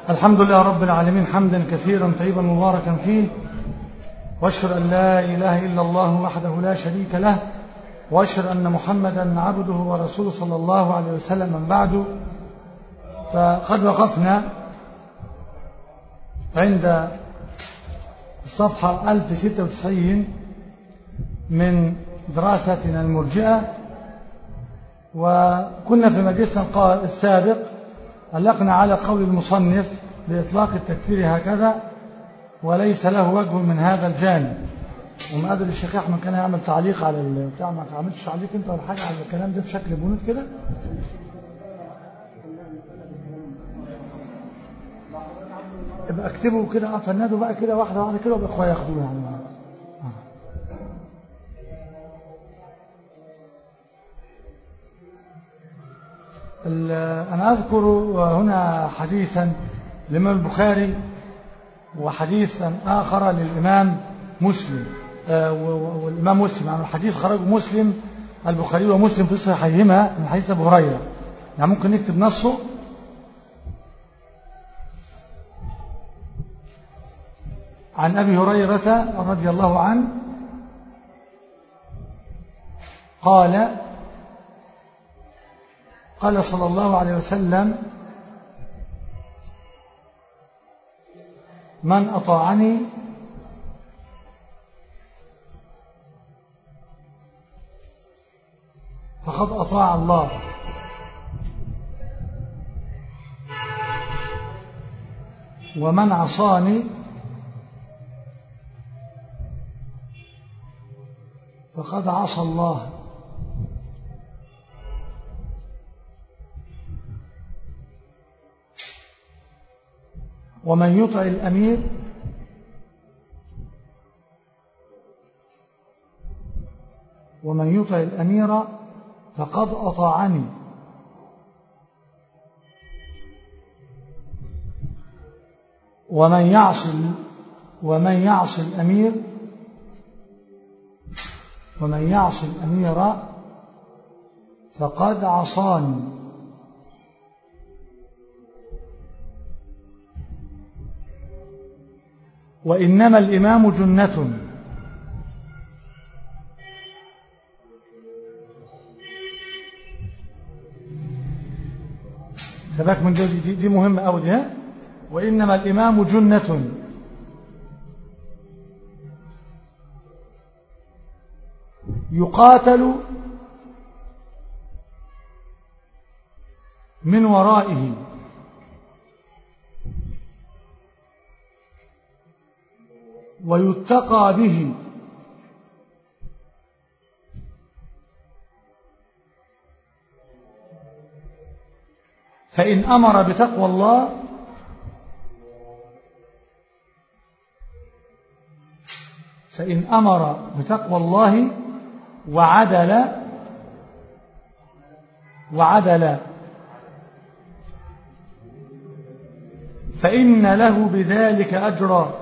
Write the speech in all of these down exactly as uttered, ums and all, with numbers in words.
الحمد لله رب العالمين حمدا كثيرا طيبا مباركا فيه، واشهد أن لا إله إلا الله وحده لا شريك له، واشهد أن محمدا عبده ورسوله صلى الله عليه وسلم. من بعد، فقد وقفنا عند الصفحة ألف وستة وتسعين من دراستنا المرجئة، وكنا في مجلسنا السابق علقنا على قول المصنف بإطلاق التكفير هكذا وليس له وجه من هذا الجانب. وما أدري الشيخ أحمد كان يعمل تعليق على البتاع، ما عملتش تعليق أنت ولا حاجة على الكلام ده في شكل بنود كده؟ ابقى اكتبوا كده، فنادوا بقى كده واحدة واحدة كده وبإخوة ياخدوه يعني. أنا أذكر هنا حديثا للإمام البخاري وحديثا آخر للإمام مسلم، والإمام مسلم يعني الحديث خرجه مسلم البخاري ومسلم في صحيحيهما من حديث أبو هريرة. يعني ممكن نكتب نصه. عن أبي هريرة رضي الله عنه قال قال صلى الله عليه وسلم: من أطاعني فقد أطاع الله، ومن عصاني فقد عصى الله. ومن يطع الأمير ومن يطع الأمير فقد أطاعني، ومن يعصي ومن يعصي الأمير ومن يعصي الأمير فقد عصاني. وإنما الإمام جنة، خباك من دي, دي, دي مهمة أوي دي. وإنما الإمام جنة يقاتل من ورائه ويتقى به، فإن أمر بتقوى الله فإن أمر بتقوى الله وعدل وعدل فإن له بذلك أجرا،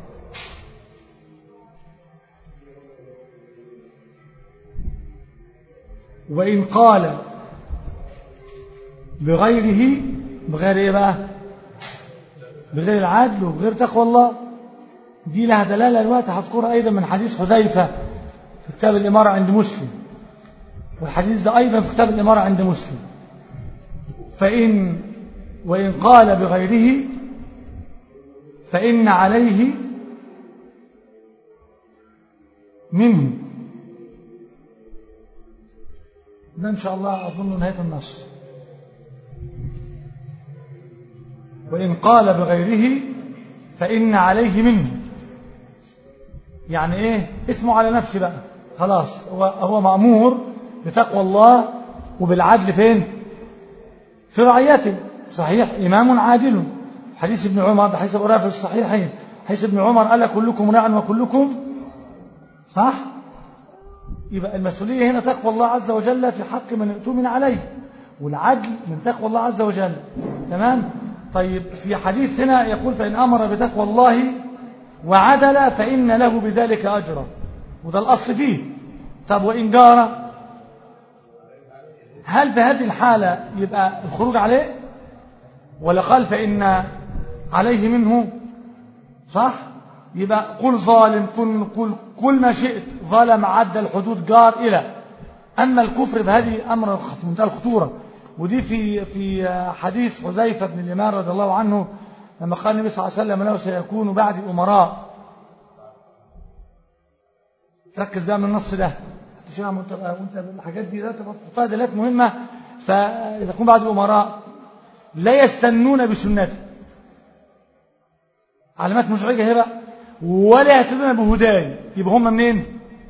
وإن قال بغيره، بغير إيه بقى؟ بغير العدل وبغير تقوى الله. دي لها دلالة الوقت هذكرها أيضا من حديث حذيفة في كتاب الإمارة عند مسلم، والحديث ده أيضا في كتاب الإمارة عند مسلم. فإن وإن قال بغيره فإن عليه منه. ده إن شاء الله أظن نهاية النص. وإن قال بغيره فإن عليه منه، يعني إيه؟ اسمه على نفسه بقى خلاص. هو, هو مأمور بتقوى الله وبالعدل فين؟ في رعيته. صحيح، إمام عادل. حديث ابن عمر، حديث أبو هريرة في الصحيحين، حديث ابن عمر قال: كلكم راع وكلكم صح. يبقى المسؤولية هنا تقوى الله عز وجل في حق من اؤتمن عليه، والعدل من تقوى الله عز وجل. تمام. طيب، في حديث هنا يقول: فإن أمر بتقوى الله وعدل فإن له بذلك أجرا، وده الأصل فيه. طب وإن جار، هل في هذه الحالة يبقى الخروج عليه؟ ولا قال فإن عليه منه، صح؟ يبقى قل ظالم، قل, قل, قل ما شئت، ظلم، عدى الحدود، جار إلى. أما الكفر فهذه أمر في منتهى الخطورة. ودي في في حديث حذيفة بن اليمان رضي الله عنه لما قال النبي صلى الله عليه وسلم له سيكون بعد أمراء. ركز بقى من النص ده عشان وانت الحاجات دي تحطها دلالات مهمة. فإذا يكون بعد أمراء لا يستنون بسنته، علامات مزعجة هي بقى، ولا يهتدون بهداي. يبقى هم منين؟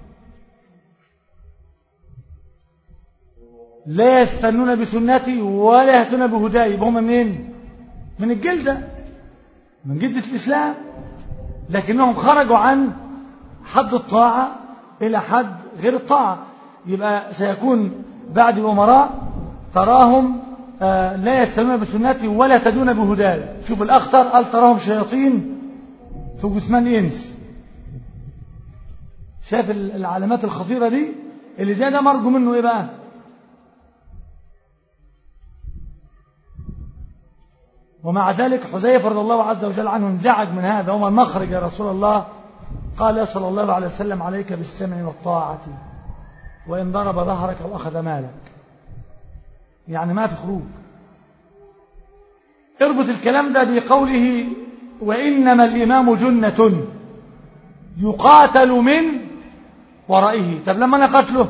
لا يستنون بسنتي ولا يهتدون بهداي. يبقى هم منين؟ من الجلدة، من جلدة الإسلام، لكنهم خرجوا عن حد الطاعة إلى حد غير الطاعة. يبقى سيكون بعد الأمراء تراهم آه لا يستنون بسنتي ولا يهتدون بهداي. شوف الأخطر، قال تراهم شياطين في جثمان إنس. شايف العلامات الخطيرة دي؟ اللي زي ده مرجو منه إيه بقى؟ ومع ذلك حذيفة رضي الله عز وجل عنه انزعج من هذا. وما المخرج يا رسول الله؟ قال صلى الله عليه وسلم عليك بالسمع والطاعة وإن ضرب ظهرك أو أخذ مالك. يعني ما في خروج. اربط الكلام ده بقوله وإنما الإمام جنة يقاتل من ورائه. طب لما أنا قتله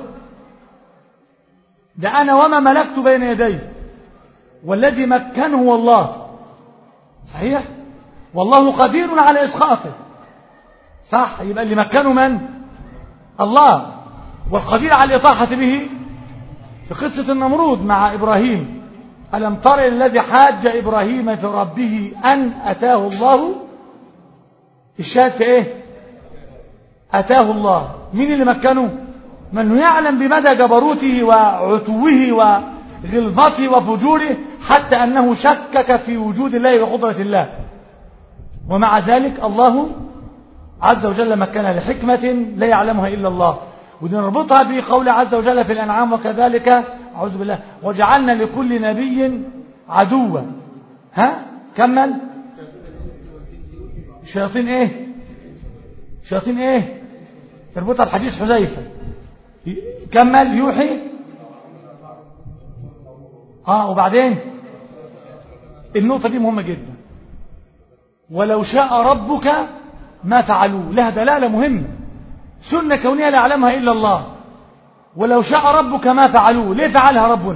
ده أنا وما ملكت بين يديه، والذي مكنه هو الله، صحيح؟ والله قدير على إسقاطه، صح؟ يبقى اللي مكنه من؟ الله. والقدير على الإطاحة به في قصة النمرود مع إبراهيم، ألم تر الذي حاج إبراهيم في ربه أن أتاه الله. الشاهد في إيه؟ أتاه الله. مين اللي مكنه؟ من يعلم بمدى جبروته وعتوه وغلظته وفجوره حتى أنه شكك في وجود الله وقدرة الله، ومع ذلك الله عز وجل مكنها لحكمة لا يعلمها إلا الله. ودي نربطها بقول عز وجل في الأنعام وكذلك أعوذ بالله وجعلنا لكل نبي عدوا. ها كمل. شياطين ايه؟ شياطين ايه؟ تربطها بحديث حذيفة. كمل. يوحي. اه وبعدين النقطة دي مهمة جدا. ولو شاء ربك ما فعلوه. لها دلالة مهمة، سنة كونية لا يعلمها إلا الله. ولو شاء ربك ما فعلوه. ليه فعلها ربنا؟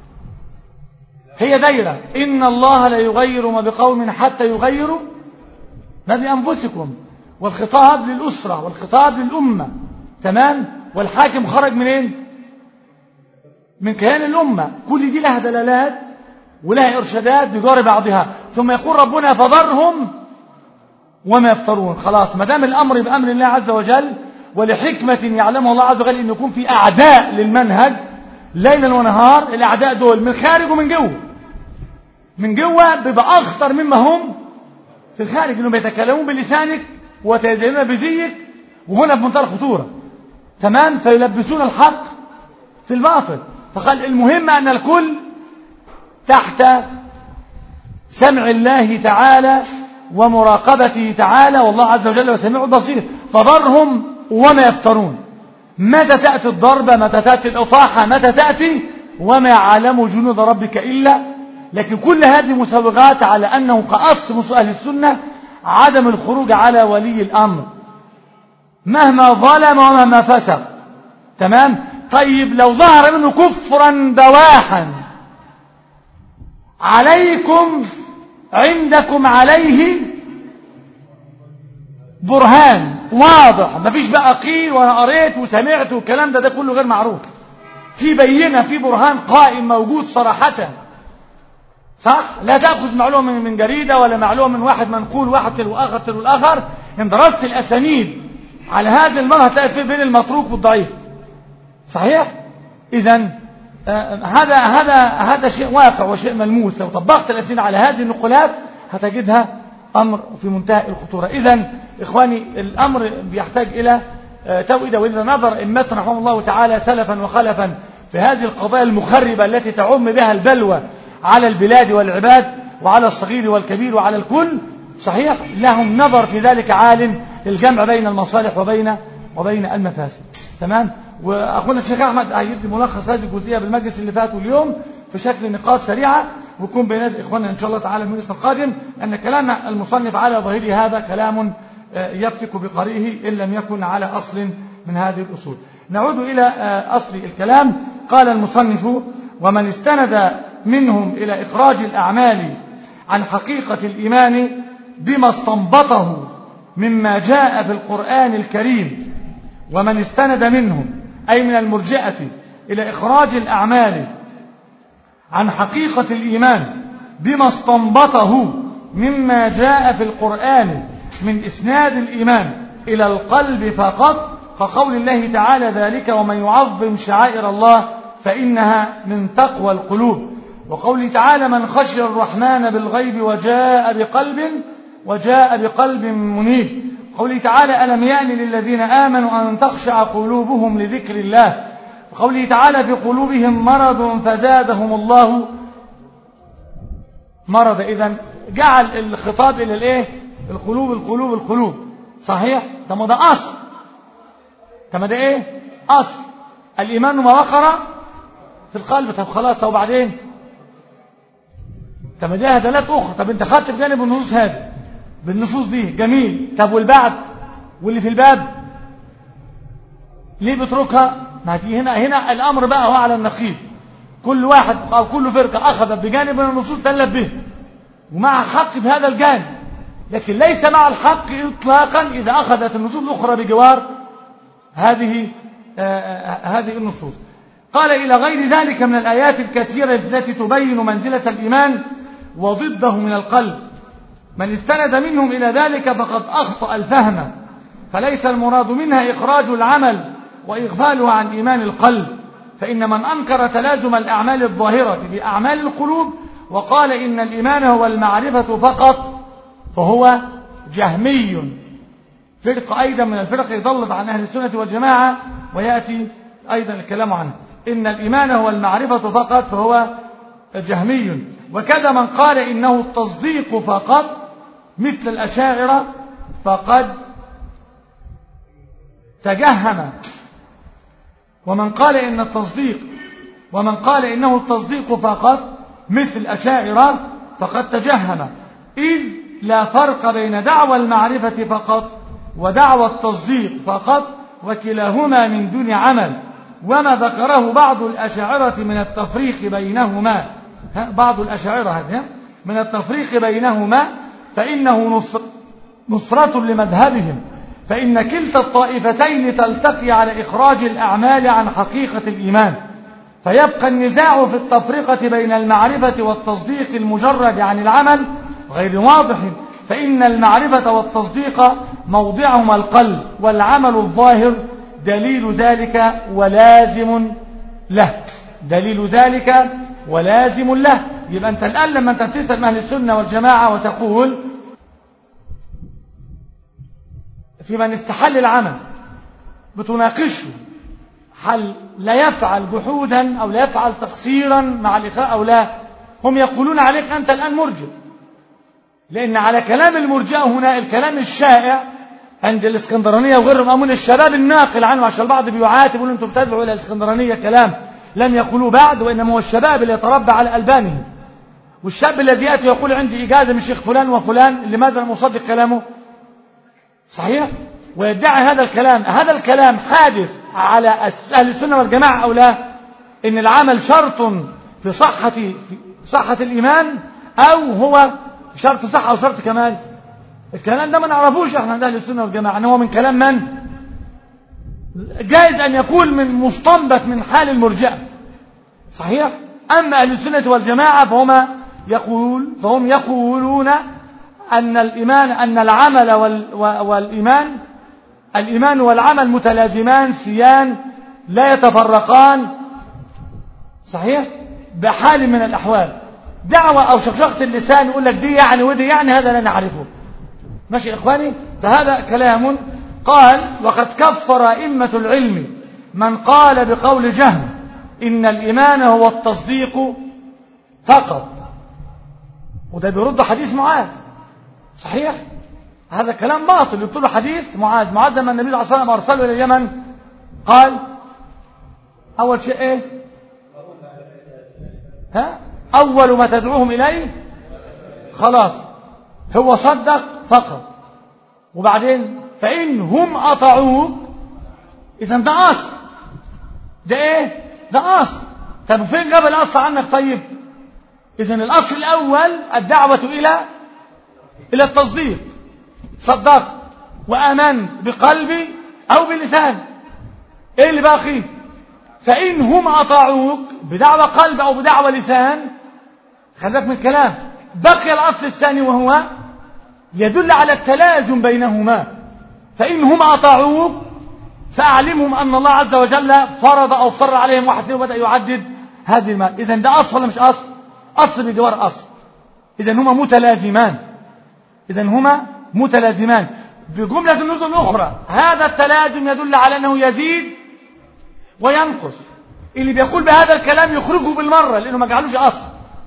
هي دايرة، إن الله لا يغير ما بقوم حتى يغيروا ما بأنفسكم. والخطاب للأسرة والخطاب للأمة، تمام؟ والحاكم خرج منين؟ من كيان الأمة. كل دي لها دلالات ولها إرشادات بجار بعضها. ثم يقول ربنا فذرهم وما يفترون. خلاص، ما دام الأمر بأمر الله عز وجل ولحكمة يعلمها الله عز وجل، أن يكون في أعداء للمنهج ليلا ونهار. الأعداء دول من خارج ومن جوه. من جوه بيبقى أخطر مما هم في الخارج، أنهم يتكلمون بلسانك ويتزينون بزيك، وهنا بمنتهى الخطورة، تمام؟ فيلبسون الحق في الباطل. فقال المهم أن الكل تحت سمع الله تعالى ومراقبته تعالى، والله عز وجل وسميع البصير. فضرهم وما يفترون. متى تأتي الضربة، متى تأتي الإطاحة، متى تأتي، وما يعلم جنود ربك إلا. لكن كل هذه مسوغات على أنه كأصل أهل السنة عدم الخروج على ولي الأمر مهما ظلم ومهما فسق، تمام؟ طيب لو ظهر منه كفرا بواحا عليكم عندكم عليه برهان واضح، مفيش بقى قيل وانا قريت وسمعت والكلام ده ده كله غير معروف. في بينة، في برهان قائم موجود صراحة، صح؟ لا تأخذ معلومة من جريدة ولا معلومة من واحد منقول واحد تلو آخر تلو الآخر. إن درست الأسانيد على هذا المرة هتلاقي في بين المتروك والضعيف، صحيح؟ إذن آه هذا هذا هذا شيء واقع وشيء ملموس. لو طبقت الأسانيد على هذه النقولات هتجدها أمر في منتهى الخطورة. إذن إخواني الأمر بيحتاج إلى آه توئدة. وإذا نظر أئمتنا رحمه الله تعالى سلفا وخلفا في هذه القضايا المخربة التي تعم بها البلوى على البلاد والعباد وعلى الصغير والكبير وعلى الكل، صحيح لهم نظر في ذلك عالم للجمع بين المصالح وبين وبين المفاسد. تمام. واخونا الشيخ احمد هيدي ملخص هذه الجزئيه بالمجلس اللي فات واليوم في شكل نقاط سريعه، ويكون بين اخواننا ان شاء الله تعالى المجلس القادم ان كلام المصنف على ظاهره هذا كلام يفتك بقرئه ان لم يكن على اصل من هذه الاصول. نعود الى اصل الكلام. قال المصنف: ومن استند منهم الى اخراج الاعمال عن حقيقه الايمان بما استنبطه مما جاء في القرآن الكريم، ومن استند منهم أي من المرجئة إلى إخراج الأعمال عن حقيقة الإيمان بما استنبطه مما جاء في القرآن من إسناد الإيمان إلى القلب فقط، كقول الله تعالى: ذلك ومن يعظم شعائر الله فإنها من تقوى القلوب. وقوله تعالى: من خشي الرحمن بالغيب وجاء بقلب وجاء بقلب منيب. قوله تعالى: ألم يأن للذين آمنوا أن تخشع قلوبهم لذكر الله. وقوله تعالى: في قلوبهم مرض فزادهم الله مرض. إذن جعل الخطاب إلى الإيه؟ القلوب القلوب القلوب. صحيح؟ طب ما ده أصل. طب ما ده إيه؟ أصل. الإيمان ما وقر في القلب. طب خلاص. طب وبعدين؟ طب ما دي هدلات أخرى. طب أنت خدت بجانب النصوص هذه بالنصوص دي جميل. طب والبعد واللي في الباب ليه بتركها؟ ما دي هنا هنا الأمر بقى هو على النقيض. كل واحد أو كل فرقة أخذت بجانب من النصوص تلف به ومع حق في هذا الجانب، لكن ليس مع الحق إطلاقا إذا أخذت النصوص الأخرى بجوار هذه آه هذه النصوص. قال: إلى غير ذلك من الآيات الكثيرة التي تبين منزلة الإيمان وضده من القلب. من استند منهم إلى ذلك فقد أخطأ الفهم، فليس المراد منها إخراج العمل وإغفاله عن إيمان القلب. فإن من أنكر تلازم الأعمال الظاهرة بأعمال القلوب وقال إن الإيمان هو المعرفة فقط فهو جهمي، فرقة أيضا من الفرق ضلت عن أهل السنة والجماعة، ويأتي أيضا الكلام عنه. إن الإيمان هو المعرفة فقط فهو جهمي. وكذا من قال إنه التصديق فقط مثل الأشاعرة فقد تجهم. ومن قال إن التصديق ومن قال إنه التصديق فقط مثل الأشاعرة فقد تجهم، إذ لا فرق بين دعوى المعرفة فقط ودعوى التصديق فقط، وكلاهما من دون عمل. وما ذكره بعض الأشاعرة من التفريق بينهما بعض الأشاعرة هذه من التفريق بينهما فإنه نصر نصرة لمذهبهم، فإن كلتا الطائفتين تلتقي على إخراج الأعمال عن حقيقة الإيمان، فيبقى النزاع في التفرقة بين المعرفة والتصديق المجرد عن العمل غير واضح، فإن المعرفة والتصديق موضعهما القلب، والعمل الظاهر دليل ذلك ولازم له دليل ذلك ولازم له. يبقى أنت الآن لما أنت بتسأل أهل السنة والجماعة وتقول في من استحل العمل بتناقشه هل لا يفعل جحودا أو لا يفعل تقصيرا مع الإقرار أو لا، هم يقولون عليك أنت الآن مرجئ، لأن على كلام المرجئة هنا الكلام الشائع عند الإسكندرانية وغيرهم أمون الشباب الناقل عنه، عشان البعض بيعاتب يقول أنتم بتدعوا إلى الإسكندرانية كلام لم يقولوا بعد، وإنما هو الشباب اللي يتربى على ألبانه، والشاب الذي يأتي يقول عندي إجازة من شيخ فلان وفلان لماذا لم أصدق كلامه؟ صحيح؟ ويدعي هذا الكلام. هذا الكلام حادث على أهل السنة والجماعة أو لا؟ إن العمل شرط في صحة في صحة الإيمان، أو هو شرط صحة أو شرط كمال؟ الكلام ده ما نعرفوش احنا عند أهل السنة والجماعة، إنه هو من كلام من؟ جائز أن يكون من مستنبط من حال المرجئة. صحيح؟ أما أهل السنة والجماعة فهم يقول فهم يقولون أن الإيمان أن العمل والإيمان الإيمان والعمل متلازمان سيان لا يتفرقان. صحيح؟ بحال من الأحوال. دعوة أو شقشقة اللسان يقول لك دي يعني ودي يعني، هذا لا نعرفه. ماشي يا إخواني؟ فهذا كلام. قال: وقد كفر أئمة العلم من قال بقول جهم إن الإيمان هو التصديق فقط، وده بيرد حديث معاذ. صحيح؟ هذا كلام باطل. يقول له حديث معاذ معاذ لما النبي صلى الله عليه وسلم أرسله إلى اليمن قال أول شيء إيه؟ ها؟ أول ما تدعوهم إليه خلاص هو صدق فقط. وبعدين فإن هم أطاعوك إذن ده أصل. ده إيه؟ ده أصل. طب فين جاب الأصل عنك؟ طيب إذن الأصل الأول الدعوة إلى إلى التصديق. صدقت وآمنت بقلبي أو بلسان. إيه اللي باقي؟ فإن هم أطاعوك بدعوة قلب أو بدعوة لسان، خلي بالك من الكلام، بقي الأصل الثاني وهو يدل على التلازم بينهما. فإن هم أطاعوك فأعلمهم أن الله عز وجل فرض أو افترض عليهم واحد اثنين وبدأ يعدد هذه المال. إذن ده أصل ولا مش أصل؟ أصل بجوار أصل. إذن هما متلازمان. إذن هما متلازمان بجملة النزول الأخرى. هذا التلازم يدل على أنه يزيد وينقص. اللي بيقول بهذا الكلام يخرجه بالمرة لأنه ما جعلوش أصل،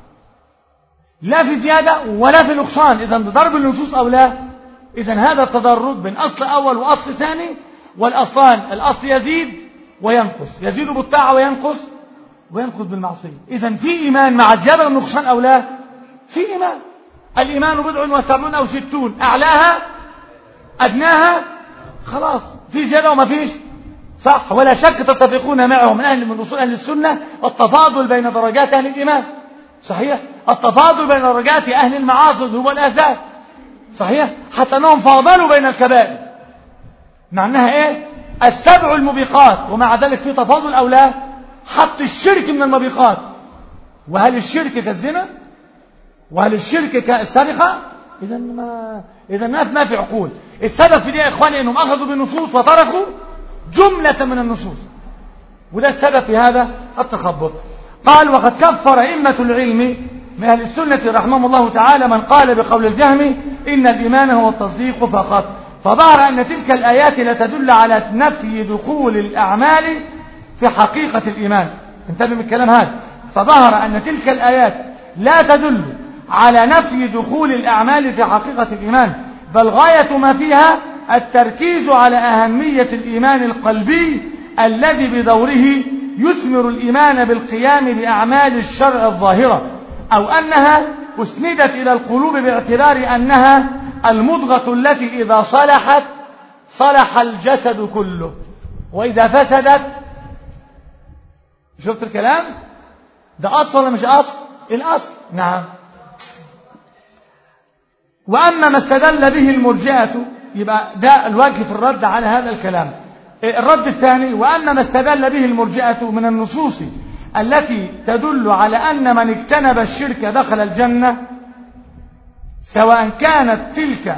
لا في زيادة ولا في نقصان. إذن ضرب النصوص أو لا؟ إذن هذا التدرج بين أصل أول وأصل ثاني، والأصلان الأصل يزيد وينقص، يزيد بالطاعة وينقص وينقص بالمعصية. إذن في إيمان مع زيادة والنقصان أو لا؟ في إيمان. الإيمان بضع وسبعون أو ستون، أعلاها أدناها خلاص، في زيادة وما فيش، صح؟ ولا شك تتفقون معه من أهل من أصول أهل السنة التفاضل بين درجات أهل الإيمان، صحيح؟ التفاضل بين درجات أهل المعاصي هو الآثام، صحيح؟ حتى أنهم فاضلوا بين الكبائر، مع أنها إيه؟ السبع الموبقات، ومع ذلك في تفاضل أو لا؟ حط الشرك من الموبقات. وهل الشرك كالزنا؟ وهل الشرك كالسرقة؟ إذا ما إذا ما في عقول. السبب في دي يا إخواني أنهم أخذوا بالنصوص وتركوا جملة من النصوص، وده السبب في هذا التخبط. قال وقد كفر أئمة العلم من أهل السنة رحمهم الله تعالى من قال بقول الجهم إن الإيمان هو التصديق فقط، فظهر أن تلك الآيات لا تدل على نفي دخول الأعمال في حقيقة الإيمان. انتبه من الكلام هذا. فظهر أن تلك الآيات لا تدل على نفي دخول الأعمال في حقيقة الإيمان، بل غاية ما فيها التركيز على أهمية الإيمان القلبي الذي بدوره يثمر الإيمان بالقيام بأعمال الشرع الظاهرة، أو أنها أسندت إلى القلوب باعتبار أنها المضغة التي إذا صلحت صلح الجسد كله وإذا فسدت. شفت الكلام؟ ده أصل ولا مش أصل؟ الأصل نعم. وأما ما استدل به المرجئة، يبقى ده الوجه في الرد على هذا الكلام. الرد الثاني: وأما ما استدل به المرجئة من النصوص التي تدل على أن من اجتنب الشرك دخل الجنة، سواء كانت تلك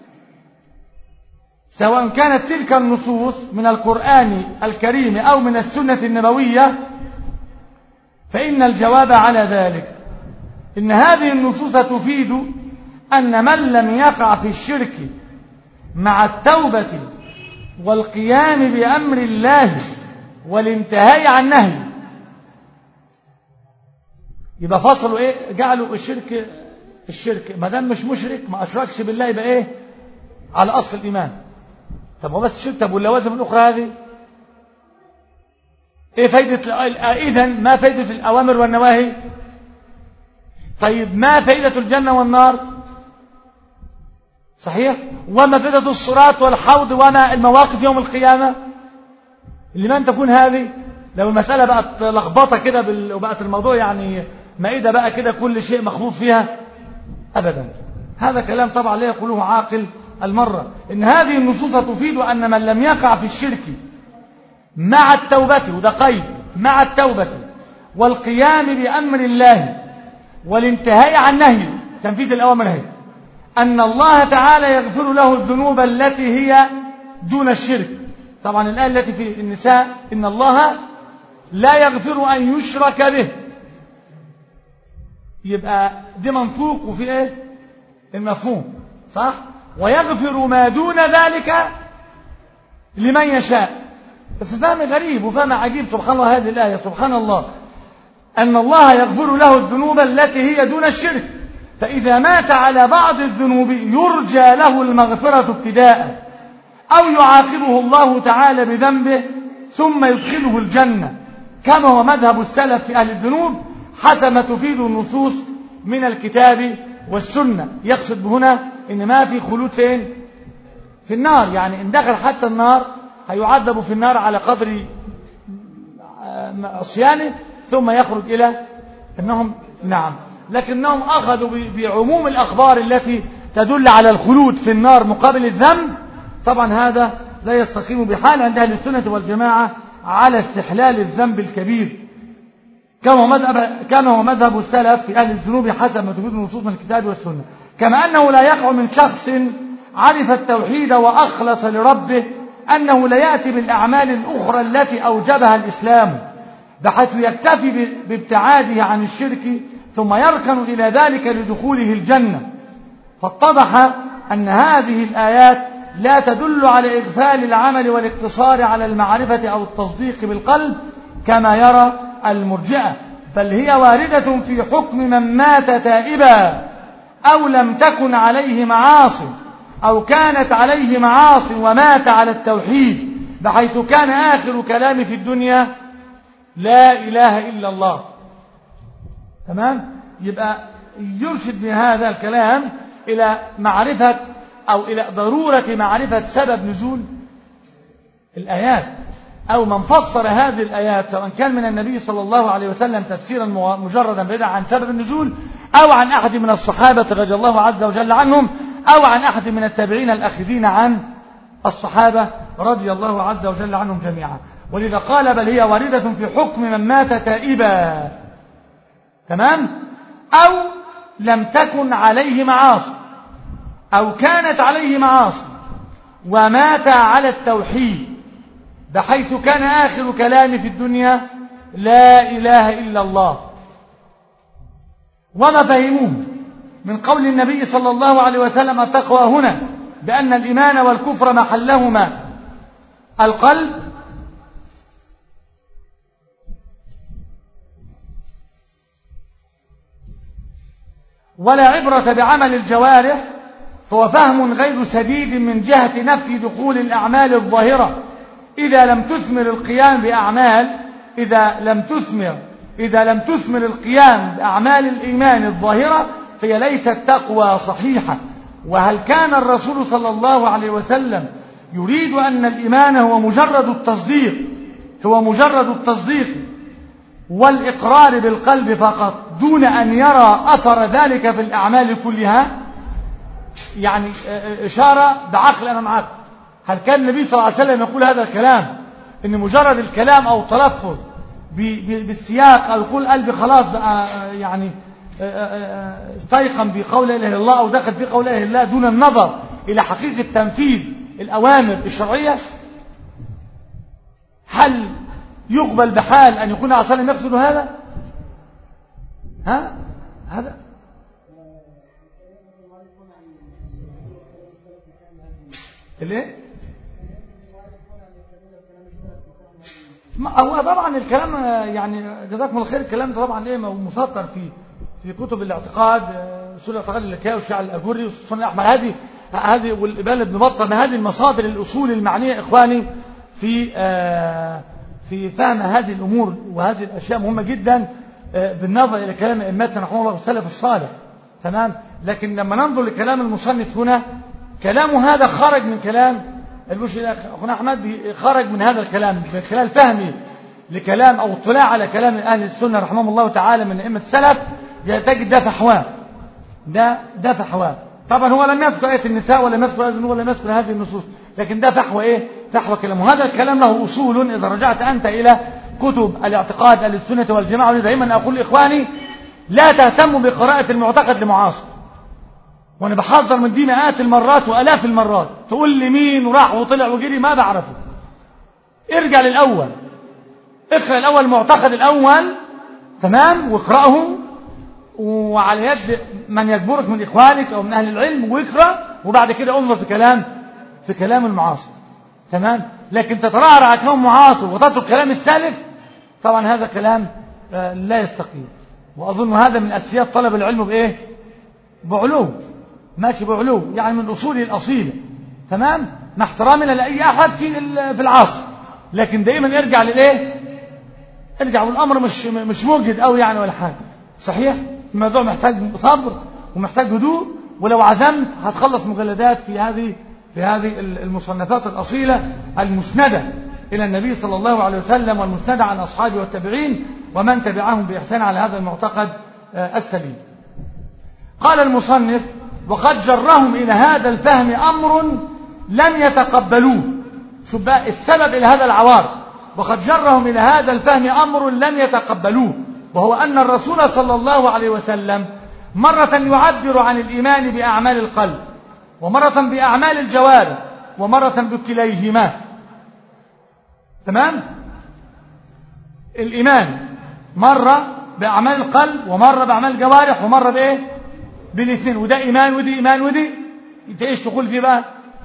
سواء كانت تلك النصوص من القرآن الكريم أو من السنة النبوية، فإن الجواب على ذلك إن هذه النصوص تفيد أن من لم يقع في الشرك مع التوبة والقيام بأمر الله والانتهاء عن نهيه، يبقى فصلوا ايه؟ جعلوا الشرك الشرك ما دام مش مشرك ما اشركش بالله يبقى ايه؟ على اصل الايمان. طب هو بس الشرك، طب واللوازم الاخرى هذه ايه فايده؟ اذا ما فايده الاوامر والنواهي؟ طيب ما فايده الجنه والنار؟ صحيح؟ وما فائدة الصراط والحوض وما المواقف يوم القيامة؟ لمن تكون هذه؟ لو المسألة بقت لخبطة كده بال... وبقت الموضوع يعني مائدة بقى كده كل شيء مخلوط فيها، أبدا. هذا كلام طبعا لا يقوله عاقل المرة. إن هذه النصوص تفيد أن من لم يقع في الشرك مع التوبة، وده قيد، مع التوبة والقيام بأمر الله والانتهاء عن نهيه، تنفيذ الأوامر هي، أن الله تعالى يغفر له الذنوب التي هي دون الشرك. طبعا الآية التي في النساء إن الله لا يغفر أن يشرك به، يبقى دي منطوق وفي إيه؟ المفهوم، صح؟ ويغفر ما دون ذلك لمن يشاء. بس فهم غريب وفهم عجيب، سبحان الله. هذه الآية سبحان الله، أن الله يغفر له الذنوب التي هي دون الشرك، فإذا مات على بعض الذنوب يرجى له المغفرة ابتداء، أو يعاقبه الله تعالى بذنبه ثم يدخله الجنة، كما هو مذهب السلف في أهل الذنوب حسب ما تفيد النصوص من الكتاب والسنة. يقصد هنا إن ما في خلود فين؟ في النار، يعني إن دخل حتى النار هيعذب في النار على قدر عصيانه ثم يخرج إلى أنهم نعم، لكنهم أخذوا بعموم الأخبار التي تدل على الخلود في النار مقابل الذنب. طبعا هذا لا يستقيم بحال عند أهل السنة والجماعة على استحلال الذنب الكبير، كما هو مذهب كما هو مذهب السلف في أهل الذنوب حسب ما تفيد النصوص من الكتاب والسنة. كما أنه لا يقع من شخص عرف التوحيد وأخلص لربه أنه لا يأتي بالأعمال الأخرى التي أوجبها الإسلام بحيث يكتفي بابتعاده عن الشرك ثم يركن إلى ذلك لدخوله الجنة. فاتضح أن هذه الآيات لا تدل على إغفال العمل والاقتصار على المعرفة أو التصديق بالقلب كما يرى المرجئة، بل هي واردة في حكم من مات تائبا أو لم تكن عليه معاصي أو كانت عليه معاصي ومات على التوحيد، بحيث كان آخر كلامه في الدنيا لا إله إلا الله. تمام؟ يبقى يرشد بهذا الكلام إلى معرفة أو إلى ضرورة معرفة سبب نزول الآيات، أو من فسر هذه الآيات سواء كان من النبي صلى الله عليه وسلم تفسيرا مجردا بعيدا عن سبب النزول، أو عن أحد من الصحابة رضي الله عز وجل عنهم، أو عن أحد من التابعين الأخذين عن الصحابة رضي الله عز وجل عنهم جميعا. ولذا قال بل هي واردة في حكم من مات تائبا، تمام، أو لم تكن عليه معاصي أو كانت عليه معاصي ومات على التوحيد، بحيث كان آخر كلامه في الدنيا لا إله إلا الله. وما فهموه من قول النبي صلى الله عليه وسلم التقوى هنا بأن الإيمان والكفر محلهما القلب، ولا عبرة بعمل الجوارح، فهو فهم غير سديد من جهة نفي دخول الأعمال الظاهرة إذا لم تثمر القيام بأعمال إذا لم تثمر إذا لم تثمر القيام بأعمال الإيمان الظاهرة فهي ليست تقوى صحيحة. وهل كان الرسول صلى الله عليه وسلم يريد أن الإيمان هو مجرد التصديق هو مجرد التصديق والإقرار بالقلب فقط دون أن يرى أثر ذلك في الأعمال كلها؟ يعني إشارة بعقل أنا معك. هل كان النبي صلى الله عليه وسلم يقول هذا الكلام إن مجرد الكلام أو التلفظ بالسياق أو يقول قلبي خلاص بقى يعني استيقن بقول لا إله إلا الله أو دخل في قول لا إله إلا الله دون النظر إلى حقيقة تنفيذ الأوامر الشرعية؟ هل يقبل بحال أن يكون عليه الصلاة والسلام يقصد هذا؟ ها؟ هذا ليه؟ هو طبعا الكلام يعني جزاكم الله خير، الكلام ده طبعا ايه مسطر في في كتب الاعتقاد، اصول الاعتقاد اللكاوي والشيعة الأجوري والسنة الأحمر، هذه هذه والإبانة ابن بطة، من هذه المصادر الأصول المعنية إخواني في آه في فهم هذه الأمور، وهذه الأشياء مهمة جدا آه بالنظر إلى كلام أئمتنا رحمه الله والسلف الصالح. تمام. لكن لما ننظر لكلام المصنف هنا، كلامه هذا خرج من كلام المشهد أخونا أحمد، خرج من هذا الكلام من خلال فهمي لكلام أو اطلاع على كلام أهل السنة رحمهم الله تعالى من أئمة السلف، تجد ده فحواه ده ده فحواه. طبعا هو لم يذكر آية النساء ولم يذكر آية النور ولم يذكر هذه النصوص، لكن ده فحوى إيه؟ فحوى كلامه. هذا الكلام له أصول إذا رجعت أنت إلى كتب الاعتقاد أهل السنة والجماعة. ودائما أقول لإخواني لا تهتموا بقراءة المعتقد لمعاصر، وانا بحذر من دي مئات المرات والاف المرات. تقول لي مين وراح وطلع وجري؟ ما بعرفه. ارجع للاول، اقرا الاول المعتقد الاول، تمام، واقراه وعلى يد من يجبرك من اخوانك او من اهل العلم، واقرا وبعد كده انظر في كلام في كلام المعاصر. تمام. لكن تترعرع كلام معاصر وتترك كلام السالف، طبعا هذا كلام لا يستقيم. واظن هذا من اساسيات طلب العلم بايه؟ بعلو، ماشي بعلو، يعني من أصوله الأصيلة، تمام، مع احترامنا لأي أحد في في العصر، لكن دائما ارجع للإيه؟ ارجع، والأمر مش مش موجد أوي يعني ولا حاجة، صحيح؟ الموضوع محتاج صبر ومحتاج هدوء، ولو عزمت هتخلص مجلدات في هذه في هذه المصنفات الأصيلة المسندة إلى النبي صلى الله عليه وسلم، والمسندة عن أصحابه والتابعين ومن تبعهم بإحسان على هذا المعتقد السليم. قال المصنف: وقد جرهم إلى هذا الفهم أمر لم يتقبلوه. شوف بقى السبب إلى هذا العوار. وقد جرهم إلى هذا الفهم أمر لم يتقبلوه، وهو أن الرسول صلى الله عليه وسلم مرة يعبر عن الإيمان بأعمال القلب، ومرة بأعمال الجوارح، ومرة بكليهما. تمام؟ الإيمان مرة بأعمال القلب، ومرة بأعمال الجوارح، ومرة بإيه؟ بالاثنين. وده إيمان ودي إيمان ودي. أنت إيش تقول فيه بقى؟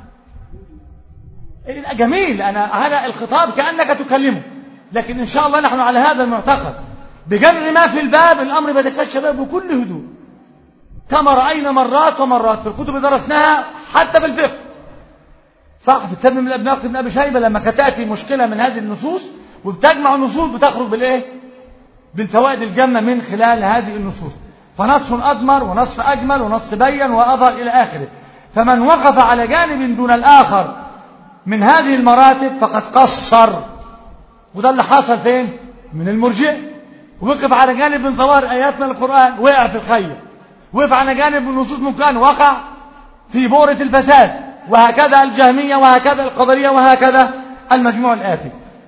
جميل، أنا هذا الخطاب كأنك تكلمه، لكن إن شاء الله نحن على هذا المعتقد بجمع ما في الباب. الأمر بيتكشف بكل هدوء كما رأينا مرات ومرات في الكتب درسناها، حتى في الفقه، صح؟ في كتاب من ابن ابن ابي شيبه لما كانت تاتي مشكله من هذه النصوص وبتجمع النصوص بتخرج بالايه؟ بالفوائد الجامه من خلال هذه النصوص. فنص اضمر ونص اجمل ونص بين واظهر الى اخره. فمن وقف على جانب دون الاخر من هذه المراتب فقد قصر، وده اللي حصل فين؟ من المرجئه. وقف على جانب من ظواهر ايات من القران وقع في الخير، وقف على جانب من نصوص من القران وقع في بؤره الفساد، وهكذا الجهميه، وهكذا القدريه، وهكذا المجموع الآتي.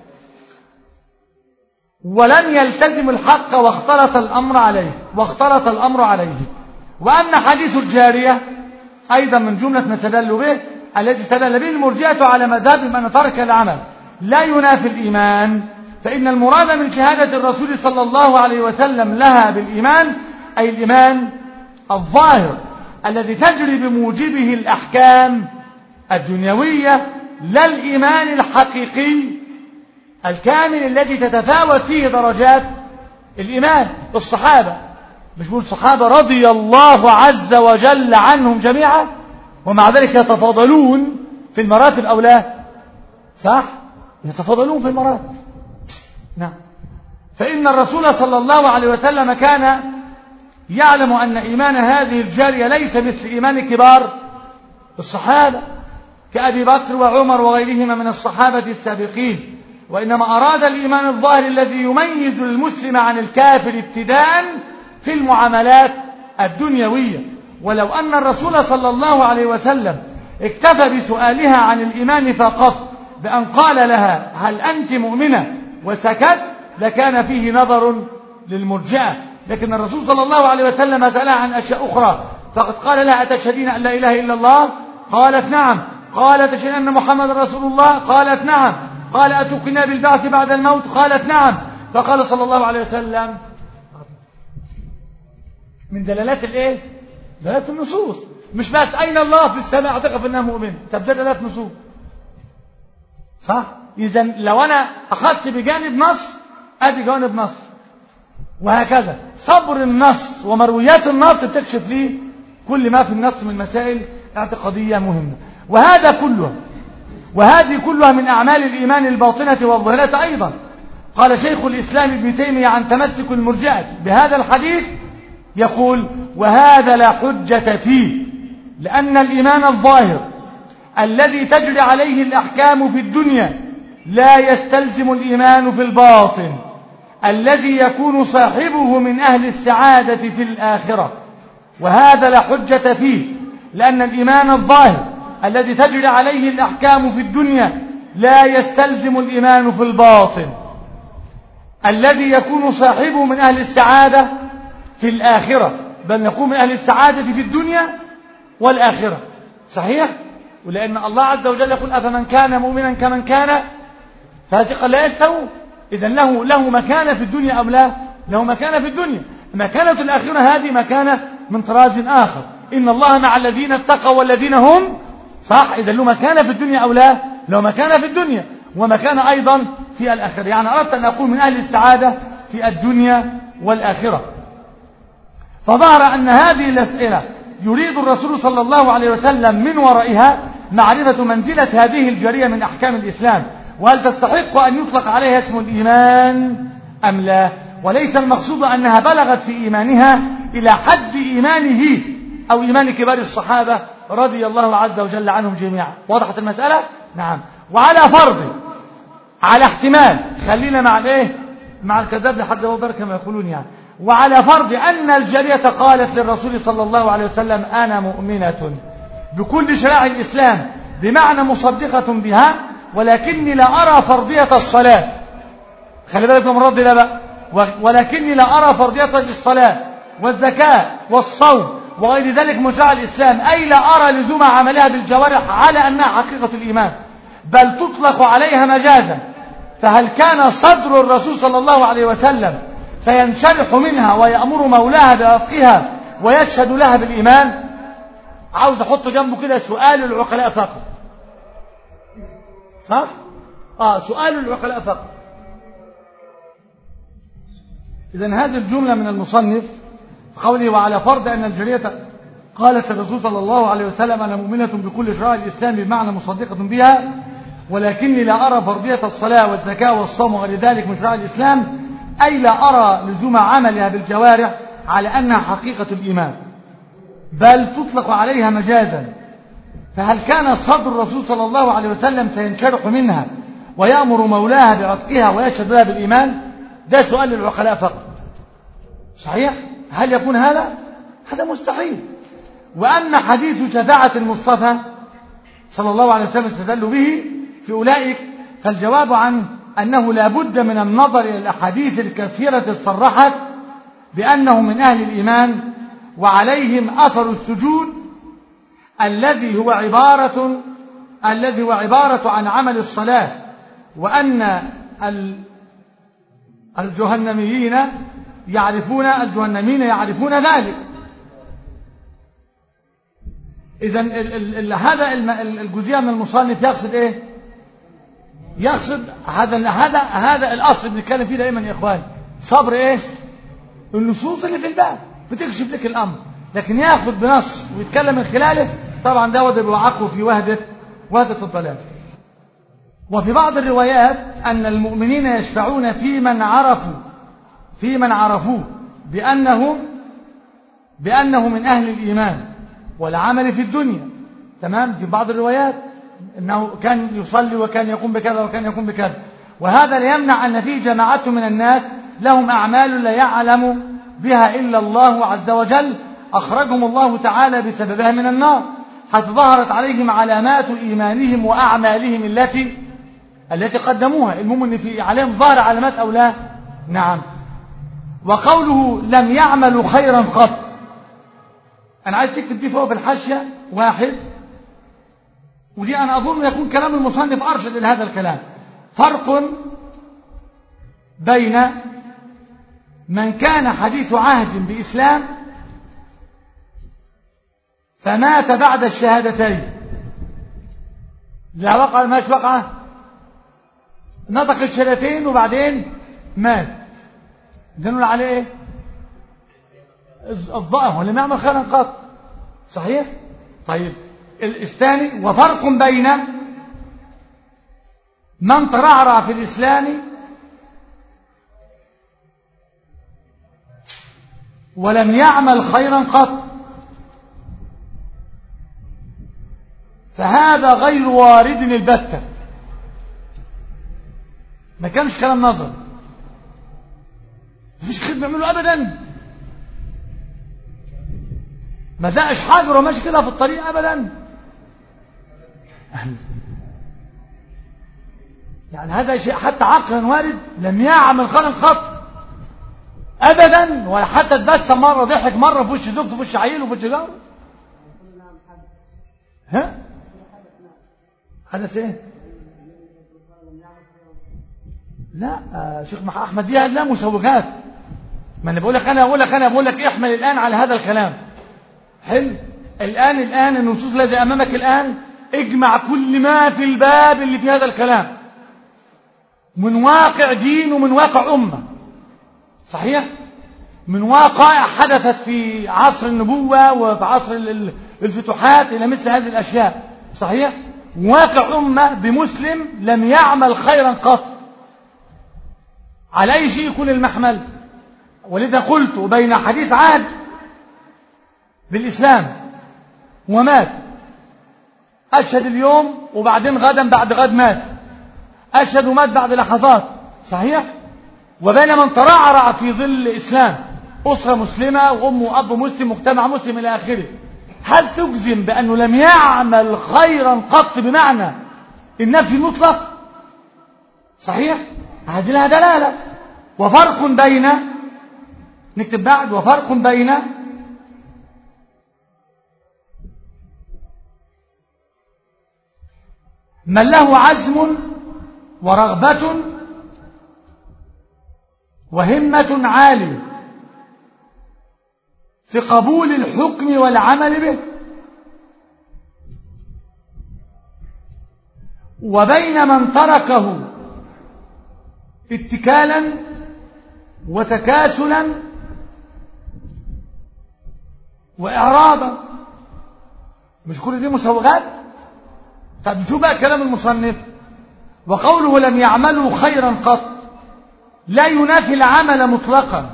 ولم يلتزم الحق واختلط الأمر عليه واختلط الأمر عليه وأن حديث الجارية أيضا من جملة ما استدلوا به الذي استدل به المرجئة على مذهبهم أن ترك العمل لا ينافي الإيمان، فإن المراد من شهادة الرسول صلى الله عليه وسلم لها بالإيمان أي الإيمان الظاهر الذي تجري بموجبه الأحكام الدنيوية، لا الإيمان الحقيقي الكامل الذي تتفاوت فيه درجات الإيمان. الصحابة مش بقول الصحابة رضي الله عز وجل عنهم جميعا، ومع ذلك يتفاضلون في المراتب أو لا؟ صح؟ يتفاضلون في المراتب. نعم. فإن الرسول صلى الله عليه وسلم كان يعلم أن إيمان هذه الجارية ليس مثل إيمان كبار الصحابة كأبي بكر وعمر وغيرهما من الصحابة السابقين، وإنما أراد الإيمان الظاهر الذي يميز المسلم عن الكافر ابتداء في المعاملات الدنيوية. ولو أن الرسول صلى الله عليه وسلم اكتفى بسؤالها عن الإيمان فقط بأن قال لها هل أنت مؤمنة وسكت لكان فيه نظر للمرجئة، لكن الرسول صلى الله عليه وسلم سألها عن أشياء أخرى فقد قال لها أتشهدين أن لا إله إلا الله؟ قالت نعم. قال أتشهدين أن محمد رسول الله؟ قالت نعم. قال أتوقنا بالبعث بعد الموت؟ قالت نعم. فقال صلى الله عليه وسلم من دلالات الايه؟ دلالات النصوص، مش بس أين الله في السماء اعتقف أنها مؤمن، طب ده دلالات نصوص، صح؟ إذا لو أنا أخذت بجانب نص أدي جانب نص، وهكذا صبر النص ومرويات النص بتكشف لي كل ما في النص من مسائل اعتقادية مهمة. وهذا كله وهذه كلها من أعمال الإيمان الباطنة والظاهرة أيضا. قال شيخ الإسلام ابن تيمية عن تمسك المرجئة بهذا الحديث يقول وهذا لا حجة فيه، لأن الإيمان الظاهر الذي تجري عليه الأحكام في الدنيا لا يستلزم الإيمان في الباطن الذي يكون صاحبه من أهل السعادة في الآخرة. وهذا لا حجة فيه، لأن الإيمان الظاهر الذي تجري عليه الأحكام في الدنيا لا يستلزم الإيمان في الباطن الذي يكون صاحبه من أهل السعادة في الآخرة، بل نكون من أهل السعادة في الدنيا والآخرة. صحيح؟ ولأن الله عز وجل يقول أفمن كان مؤمنا كمن كان فاسقا لا يستوون. إذن له له مكانة في الدنيا أم لا؟ له مكانة في الدنيا. مكانة الآخرة هذه مكانة من طراز آخر. إن الله مع الذين اتقوا والذين هم صح. إذا له مكانة في الدنيا أو لا؟ له مكانة في الدنيا ومكانة أيضا في الآخرة. يعني أردت أن أقول من أهل السعادة في الدنيا والآخرة. فظهر أن هذه الأسئلة يريد الرسول صلى الله عليه وسلم من ورائها معرفة منزلة هذه الجارية من أحكام الإسلام، وهل تستحق أن يطلق عليها اسم الإيمان أم لا، وليس المقصود أنها بلغت في إيمانها إلى حد إيمانه أو إيمان كبار الصحابة رضي الله عز وجل عنهم جميعا. وضحت المسألة؟ نعم. وعلى فرض، على احتمال، خلينا مع الايه، مع الكذاب لحد هو بركة ما يقولون يعني، وعلى فرض أن الجارية قالت للرسول صلى الله عليه وسلم أنا مؤمنة بكل شرائع الإسلام بمعنى مصدقة بها، ولكني لا أرى فرضية الصلاة، خلي بالك من الرد ده بقى، ولكني لا أرى فرضية الصلاة والزكاة والصوم وغير ذلك من شرائع الإسلام، أي لا أرى لزوم عملها بالجوارح على أنها حقيقة الإيمان، بل تطلق عليها مجازا. فهل كان صدر الرسول صلى الله عليه وسلم سينشرح منها ويأمر مولاها برفقها ويشهد لها بالإيمان؟ عاوز أحط جنبه كده سؤال العقلاء فقط، صح؟ آه سؤال العقلاء فقط. إذن هذه الجملة من المصنف قوله وعلى فرض أن الجارية قالت الرسول صلى الله عليه وسلم أنا مؤمنة بكل شرائع الإسلام بمعنى مصدقة بها، ولكني لا أرى فرضية الصلاة والزكاة والصوم وغير ذلك من شرائع الإسلام، أي لا أرى لزوم عملها بالجوارح على أنها حقيقة الإيمان، بل تطلق عليها مجازا. فهل كان صدر الرسول صلى الله عليه وسلم سينشرح منها ويأمر مولاها بعتقها ويشهد لها بالإيمان؟ ده سؤال للعقلاء فقط. صحيح؟ هل يكون هذا؟ هذا مستحيل. وأما حديث شفاعة المصطفى صلى الله عليه وسلم استدل به في أولئك، فالجواب عن أنه لا بد من النظر إلى الأحاديث الكثيرة الصرحت بأنه من أهل الإيمان، وعليهم أثر السجود الذي هو عبارة الذي هو عبارة عن عمل الصلاة، وأن الجهنميين يعرفون الجهنميين يعرفون ذلك. إذن هذا الجزئية من المصنف يقصد إيه؟ يقصد هذا هذا هذا الأصل اللي بنتكلم فيه دائما يا إخوان، صبر إيه؟ النصوص اللي في الباب بتكشف لك الأمر، لكن يأخذ بنص ويتكلم من خلاله طبعا ده وده بيوعقه في وهدة وهدة الضلال. وفي بعض الروايات أن المؤمنين يشفعون في من عرفوا في من عرفوه بأنه بأنه من أهل الإيمان والعمل في الدنيا. تمام؟ في بعض الروايات أنه كان يصلي وكان يقوم بكذا وكان يقوم بكذا، وهذا لا يمنع أن فيه جماعة من الناس لهم أعمال لا يعلم بها إلا الله عز وجل، أخرجهم الله تعالى بسببها من النار، حتى ظهرت عليهم علامات إيمانهم وأعمالهم التي التي قدموها. المهم أن في عليهم ظهر علامات أو لا؟ نعم. وقوله لم يعملوا خيرا قط، أنا عايز تكتب دي فوق في الحاشية واحد، ودي أنا أظن يكون كلام المصنف أرشد إلى هذا الكلام. فرق بين من كان حديث عهد بإسلام فمات بعد الشهادتين، لا وقع ماش وقع، نطق الشهادتين وبعدين مات، ده نقول عليه ايه؟ الضائع ولم يعمل خيرا قط. صحيح؟ طيب الثاني، وفرق بين من ترعرع في الإسلام ولم يعمل خيرا قط، فهذا غير وارد البتة، ما كانش كلام نظر، مفيش خدمة منه أبدا، ما زقش حجر وماشي كده في الطريق أبدا. يعني هذا شيء حتى عقلا وارد، لم يعمل خيرا قط أبدا، ولا حتى تبسم مرة، ضحك مرة في وش زوجته في وش عيله وفي وش جاره. ها؟ حدث ايه؟ لا آه شيخ محمد احمد دي لا مسوغات، ما انا بقول لك انا بقول لك انا بقول لك احمل الان على هذا الكلام. حلو. الان الان النصوص الذي امامك الان اجمع كل ما في الباب اللي في هذا الكلام من واقع دين ومن واقع امه. صحيح؟ من واقع حدثت في عصر النبوة وفي عصر الفتوحات إلى مثل هذه الأشياء. صحيح؟ واقع أمة بمسلم لم يعمل خيرا قط، على أي شيء يكون المحمل. ولذا قلت بين حديث عهد بالإسلام ومات، أشهد اليوم وبعدين غدا بعد غد مات، أشهد ومات بعد لحظات. صحيح؟ وبين من ترعرع في ظل إسلام، أسرة مسلمة وأم وأب مسلم مجتمع مسلم إلى آخره، هل تجزم بأنه لم يعمل خيرا قط بمعنى النفي المطلق؟ صحيح؟ هذه لها دلالة. وفرق بين، نكتب بعد، وفرق بين من له عزم ورغبة وهمة عالية في قبول الحكم والعمل به، وبين من تركه اتكالا وتكاسلا وإعراضا. مش كل دي مسوغات؟ طب شو بقى كلام المصنف؟ وقوله لم يعملوا خيرا قط لا ينافي العمل مطلقا،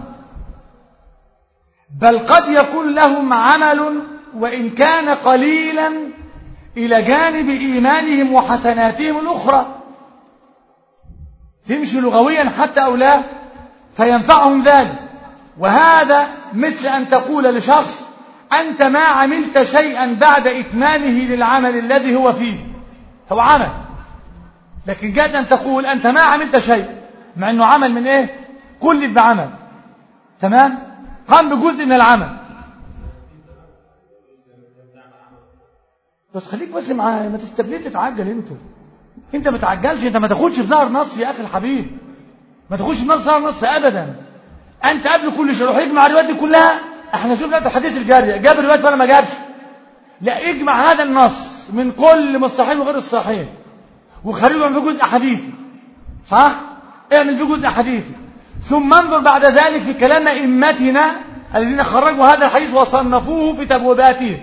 بل قد يكون لهم عمل وإن كان قليلا إلى جانب إيمانهم وحسناتهم الأخرى، تمشي لغويا حتى أو لا فينفعهم ذلك. وهذا مثل أن تقول لشخص أنت ما عملت شيئا بعد إتمامه للعمل الذي هو فيه، هو عمل، لكن جاد أن تقول أنت ما عملت شيء مع أنه عمل من إيه؟ كلف بعمل، تمام؟ قام بجزء من العمل. بس خليك بس معايا، ما تستبليش تتعجل. انت انت ما تتعجلش، انت ما تاخدش في ظهر نص يا اخي الحبيب، ما تاخدش في ظهر نص ابدا. انت قبل كل شيء روح اجمع الروايات دي كلها. احنا شوف دلوقتي الحديث الجاريه جاب الروايات ولا ما جابش؟ لا، اجمع هذا النص من كل مصحين وغير الصحيحين وخرجوا في جزء حديثي، صح؟ اعمل في جزء حديثي، ثم انظر بعد ذلك في كلام ائمتنا الذين خرجوا هذا الحديث وصنفوه في تبويباتهم،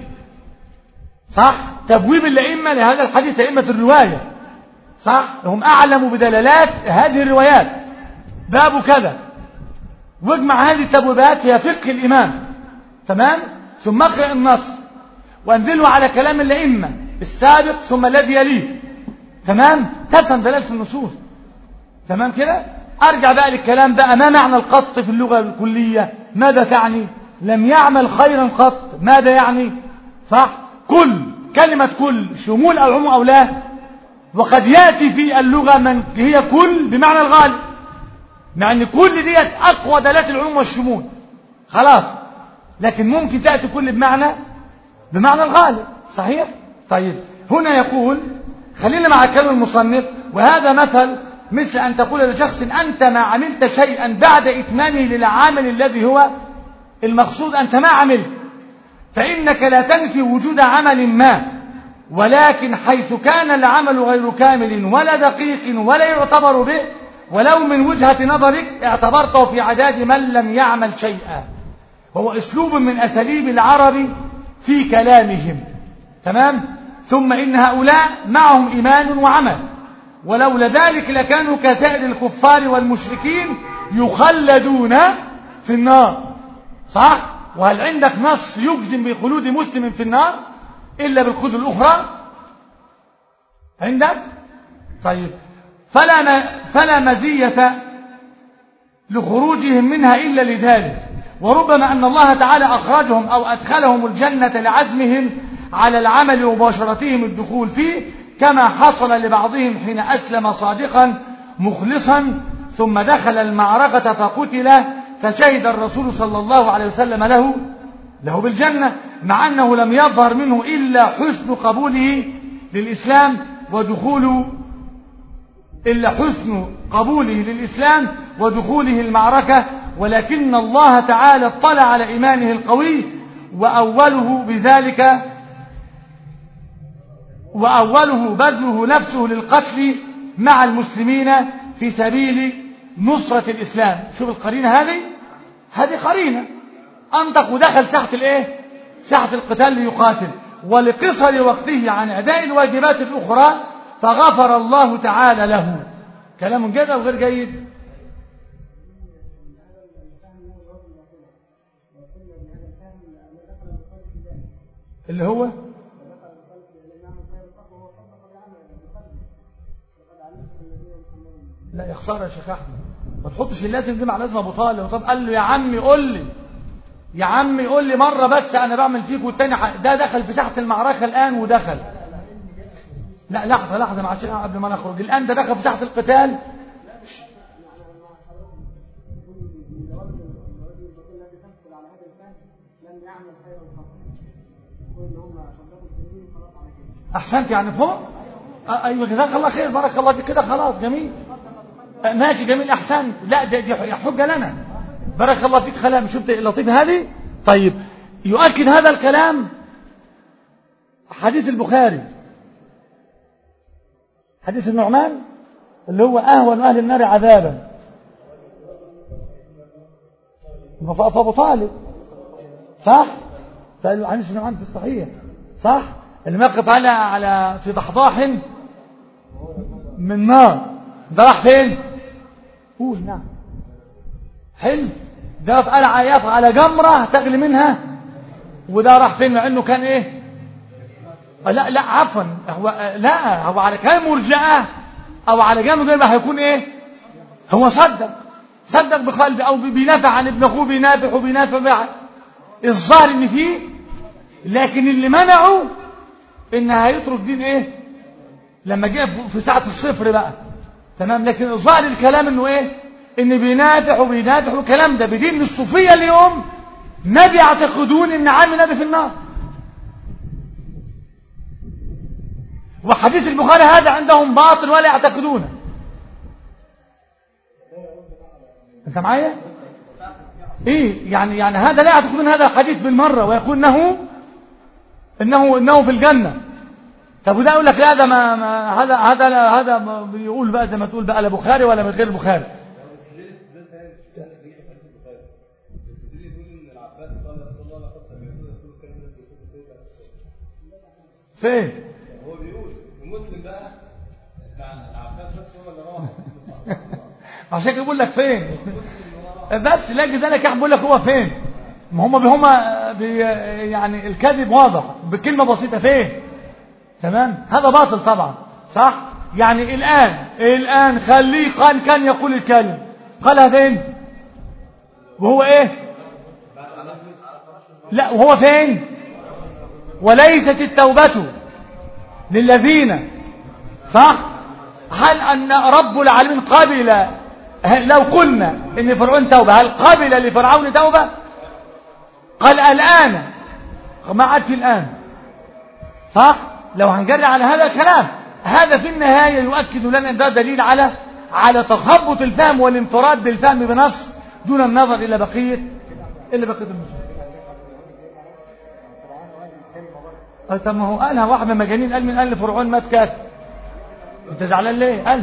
صح؟ تبويب الائمه لهذا الحديث، ائمه الروايه، صح؟ هم اعلموا بدلالات هذه الروايات، باب كذا، واجمع هذه التبويبات هي فقه الامام، تمام؟ ثم اقرأ النص وانزله على كلام الائمه السابق ثم الذي يليه، تمام؟ تفهم دلاله النصوص، تمام كده؟ ارجع بقى للكلام بقى، ما معنى القط في اللغه الكليه؟ ماذا تعني؟ لم يعمل خيرا قط، ماذا يعني؟ صح؟ كل، كلمه كل شمول او عموم او لا، وقد ياتي في اللغه من هي كل بمعنى الغالب، مع ان كل ديت اقوى دلالات العموم والشمول، خلاص، لكن ممكن تاتي كل بمعنى بمعنى الغالب، صحيح؟ طيب هنا يقول، خلينا مع كلام المصنف، وهذا مثل مثل أن تقول لشخص أنت ما عملت شيئا بعد إتمامه للعمل الذي هو المقصود، أنت ما عملت، فإنك لا تنفي وجود عمل ما، ولكن حيث كان العمل غير كامل ولا دقيق ولا يعتبر به ولو من وجهة نظرك اعتبرته في عداد من لم يعمل شيئا. وهو أسلوب من أساليب العرب في كلامهم، تمام؟ ثم إن هؤلاء معهم إيمان وعمل، ولولا ذلك لكانوا كسائر الكفار والمشركين يخلدون في النار، صح؟ وهل عندك نص يجزم بخلود مسلم في النار إلا بالخلود الأخرى؟ عندك؟ طيب، فلا, ما فلا مزية لخروجهم منها إلا لذلك، وربما أن الله تعالى أخرجهم أو أدخلهم الجنة لعزمهم على العمل ومباشرتهم الدخول فيه، كما حصل لبعضهم حين أسلم صادقا مخلصا ثم دخل المعركة فقتل، فشهد الرسول صلى الله عليه وسلم له له بالجنة، مع أنه لم يظهر منه إلا حسن قبوله للإسلام ودخوله إلا حسن قبوله للإسلام ودخوله المعركة، ولكن الله تعالى اطلع على إيمانه القوي وأوله بذلك وأوله بذله نفسه للقتل مع المسلمين في سبيل نصرة الإسلام. شوف القرينة هذه، هذه قرينة، أنطق ودخل ساحة الإيه؟ ساحة القتال ليقاتل، ولقصر وقته عن أداء الواجبات الأخرى فغفر الله تعالى له. كلام جيد أو غير جيد؟ اللي هو لا يا خساره يا شيخ احمد، ما تحطش اللازم دي مع لازم ابو طالب. طب قال له يا عمي قول لي، يا عمي قول لي مره بس انا بعمل فيك، والتاني ده دخل في ساحه المعركه الان ودخل. لا لحظه لحظه مع الشيخ قبل ما نخرج الان، ده دخل في ساحه القتال. احسنت يعني فوق. ايوه جزاك الله خير، بارك الله فيك، كده خلاص جميل ماشي جميل احسنت. لا دي, دي حجه لنا، بارك الله فيك. كلام شفت اللطيفه هذه. طيب يؤكد هذا الكلام حديث البخاري، حديث النعمان اللي هو اهون اهل النار عذابا فابو طالب، صح؟ حديث النعمان في الصحيح، صح؟ اللي مقف على على في ضحضاح من نار، ده راح فين؟ قول نعم. حلو. ده في قلعة يقف على جمرة تغلي منها، وده راح فين مع انه كان ايه؟ لا لا عفوا، هو لا هو على كلام مرجئة او على جانب غير ما هيكون ايه؟ هو صدق صدق بقلبه، او بينافع عن ابن اخوه، بينافع وبينافع الظاهر ان فيه، لكن اللي منعه ان هيترك دين ايه؟ لما جاء في ساعة الصفر بقى، تمام. لكن ظاهر الكلام انه ايه؟ ان بينافع وبينافع والكلام ده بدين الصوفية اليوم ما بيعتقدون ان عام نبي في النار. وحديث البخاري هذا عندهم باطل ولا يعتقدونه. انت معايا؟ ايه يعني يعني هذا لا يعتقدون هذا الحديث بالمرة، ويقول انه انه انه في الجنة. طب وده يقول لك لا ده ما, ما هذا هذا هذا بيقول بقى زي ما تقول بقى لا بخاري ولا من غير البخاري. فين؟ هو بيقول المسلم بقى العباس نفسه هو اللي راح عشان كده بيقول لك فين بس لاجي ذلك يحب يقول لك هو فين. ما هم هم بي يعني الكذب واضح بكلمه بسيطه فين. تمام. هذا باطل طبعا، صح. يعني الان الان خليه كان كان يقول الكلمه قالها فين وهو ايه؟ لا وهو فين؟ وليست التوبة للذين، صح. هل أن رب العالمين قبل، لو قلنا إن فرعون توبة، هل قبل لفرعون توبة؟ قال الآن، ما عاد في الآن، صح. لو هنجري على هذا الكلام، هذا في النهاية يؤكد لنا أن ده دليل على على تخبط الفهم والانفراد بالفهم بنص دون النظر إلى بقية إلا بقية المسلمين. طب ما هو قالها واحد من المجانين، قال من قال لفرعون مات كافر. انت زعلان ليه؟ قال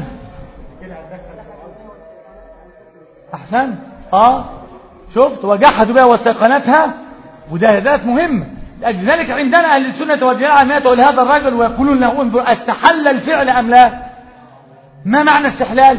احسن. اه شفت وجحدوا بها واستيقنتها، وده ذات مهمه. لذلك عندنا اهل السنه والجماعه ماتوا لهذا الرجل ويقولون له انظر استحل الفعل ام لا. ما معنى استحلال؟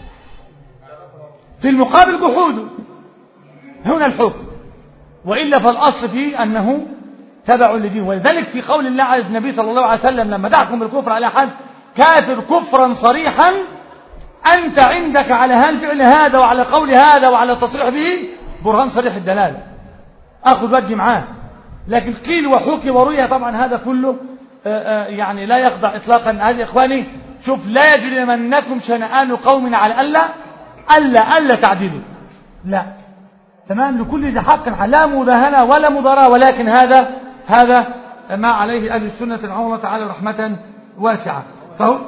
في المقابل جحوده، هنا الحكم، والا فالاصل فيه انه تبع لدين. ولذلك في قول الله على النبي صلى الله عليه وسلم لما تحكم بالكفر على أحد كافر كفرا صريحا، أنت عندك على هالفعل هذا وعلى قول هذا وعلى التصريح به برهان صريح الدلالة، أخذ ودي معاه. لكن قيل وحكي وروي طبعا هذا كله آآ آآ يعني لا يخضع إطلاقا. هذه إخواني شوف، لا يجرمنكم شنآن قوم على ألا ألا ألا تعدلوا، لا، تمام. لكل ذي حق لا مداهنة ولا مضاراة، ولكن هذا هذا ما عليه أهل السنة رحمه الله تعالى رحمة واسعة. فهو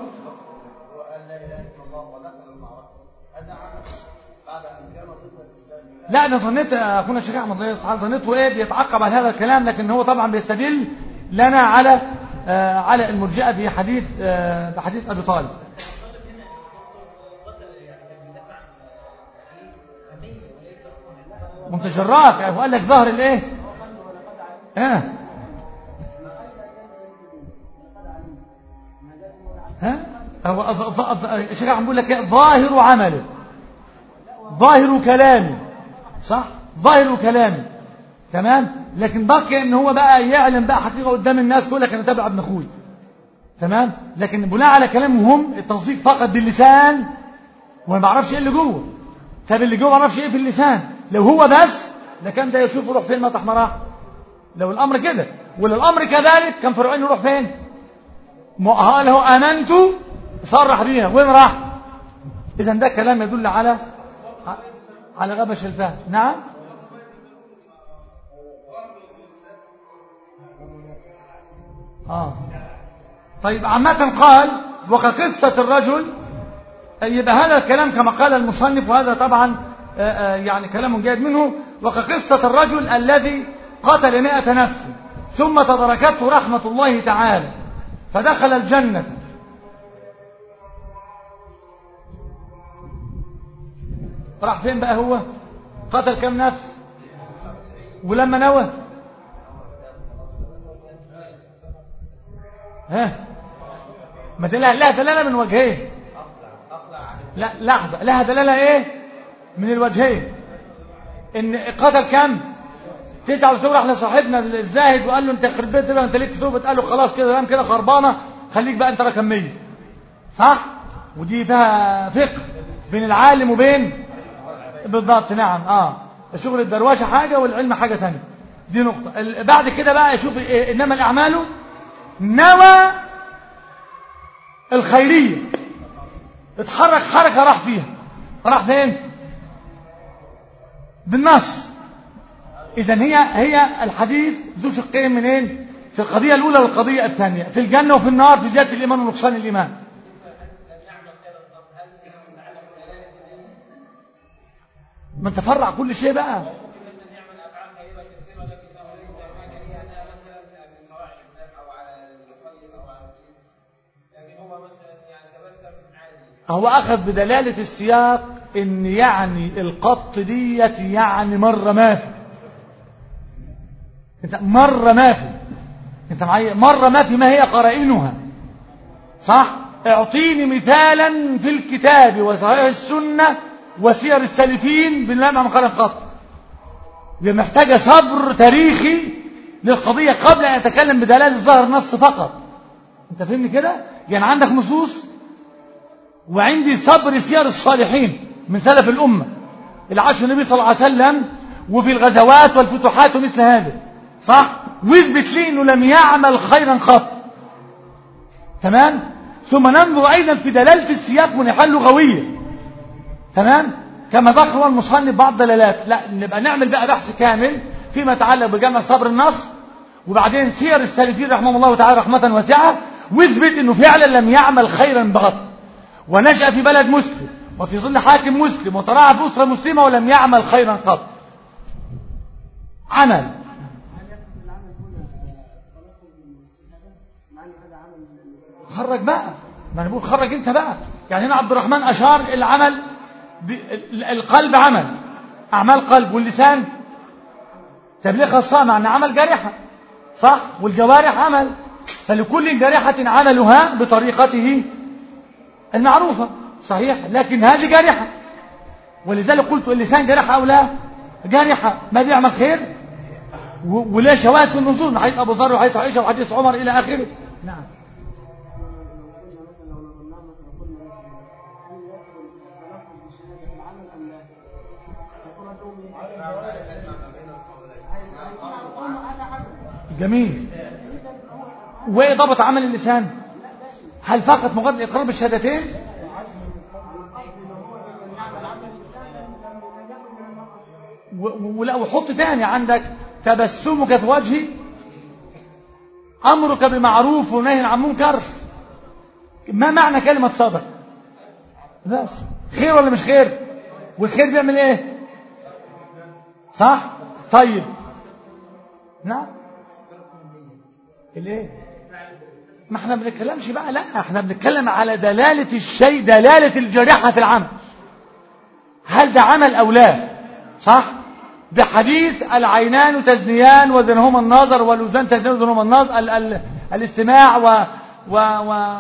لا أنا ظنيت أخونا الشيخ أحمد الله يصحى ظنيته إيه بيتعقب على هذا الكلام، لكن هو طبعا بيستدل لنا على آه على المرجئة في حديث آه بحديث أبي طالب. منتجرات وقال لك ظهر الايه ها ها هو الشيخ عم بيقول لك ظاهر عمله ظاهر كلامي صح ظاهر كلامي تمام لكن بقي ان هو بقى يعلم بقى حقيقه قدام الناس يقول لك انا تابع ابن اخوي تمام لكن بناء على كلامهم التصديق فقط باللسان وما بعرفش ايه اللي جوه طب اللي جوه ما بعرفش ايه في اللسان لو هو بس لكان ده يشوف يروح فين مطرح ما راح لو الامر كده ولو الامر كذلك كان فرعون يروح فين قال له امنت صرح بيها وين راح اذا ده كلام يدل على على غبش الفهم نعم اه طيب عامة قال وكقصة الرجل يبقى هذا الكلام كما قال المصنف وهذا طبعا آآ آآ يعني كلام جيد منه وكقصة الرجل الذي قتل مئة نفس ثم تدركته رحمة الله تعالى فدخل الجنة راح فين بقى هو قتل كم نفس ولما نوى ها ما دلها لها دلالة من وجهين لا لحظة لها دلالة ايه من الوجهين ان قتل كم تسعة وسبعين راح لصاحبنا الزاهد وقال له انت يخرب بيت ده انت ليك في توبة قال له خلاص كده تمام كده خربانة خليك بقى انت رقم مية صح ودي فيها فقه بين العالم وبين بالضبط نعم اه شغل الدرواشة حاجة والعلم حاجة تانية دي نقطة بعد كده بقى شوف إيه انما الاعمال نوى الخيرية اتحرك حركة راح فيها راح فين بالنص اذا هي هي الحديث ذو شقين منين في القضية الاولى والقضية الثانية في الجنة وفي النار في زيادة الايمان ونقصان الايمان من تفرع كل شيء بقى هو أخذ بدلالة السياق إن يعني القط ديت يعني مرة ما في انت مرة ما في انت معايا مرة ما في ما هي قرائنها صح اعطيني مثالا في الكتاب وصحيح السنة وسير السالفين بالله ما مقال قط محتاجة صبر تاريخي للقضية قبل أن أتكلم بدلالة ظاهر النص فقط انت فهمني كده يعني عندك نصوص وعندي صبر سير الصالحين من سلف الأمة اللي عاشوا النبي صلى الله عليه وسلم وفي الغزوات والفتوحات ومثل هذا صح ويثبت لي أنه لم يعمل خيرا قط تمام ثم ننظر أيضا في دلالة السياق من حال لغوية تمام كما ذكر المصنف بعض دلالات لا نبقى نعمل بقى بحث كامل فيما يتعلق بجمع صبر النص وبعدين سير السالفين رحمهم الله تعالى رحمة واسعة ويثبت أنه فعلا لم يعمل خيرا بغط ونشأ في بلد مسلم وفي ظل حاكم مسلم وترعى في أسرة مسلمة ولم يعمل خيرا قط عمل خرج بقى ما نقول خرج انت بقى يعني هنا عبد الرحمن أشار العمل القلب عمل أعمال قلب واللسان تبليغ الصامع أن عمل جارحة صح والجوارح عمل فلكل جارحة عملها بطريقته المعروفة صحيح لكن هذه جارحة ولذلك قلت اللسان جارحة أو لا جارحة ما بيعمل خير ولا شواهد في النصوص من حديث أبو ذر وحديث عائشة وحديث عمر إلى آخره نعم جميل وايه ضبط عمل اللسان هل فقط مجرد الاقرار بالشهادتين ولا وحط تاني عندك تبسمك في وجهي امرك بمعروف ونهي عن منكر ما معنى كلمة صبر بس خير ولا مش خير والخير بيعمل ايه صح طيب نعم الايه ما احنا بنتكلمش بقى لا احنا بنتكلم على دلالة الشيء دلالة الجريحة في العمل هل ده عمل او لا صح بحديث العينان تزنيان وزنهما النظر والأذان تزنيان وزنهما النظر ال ال الاستماع و و و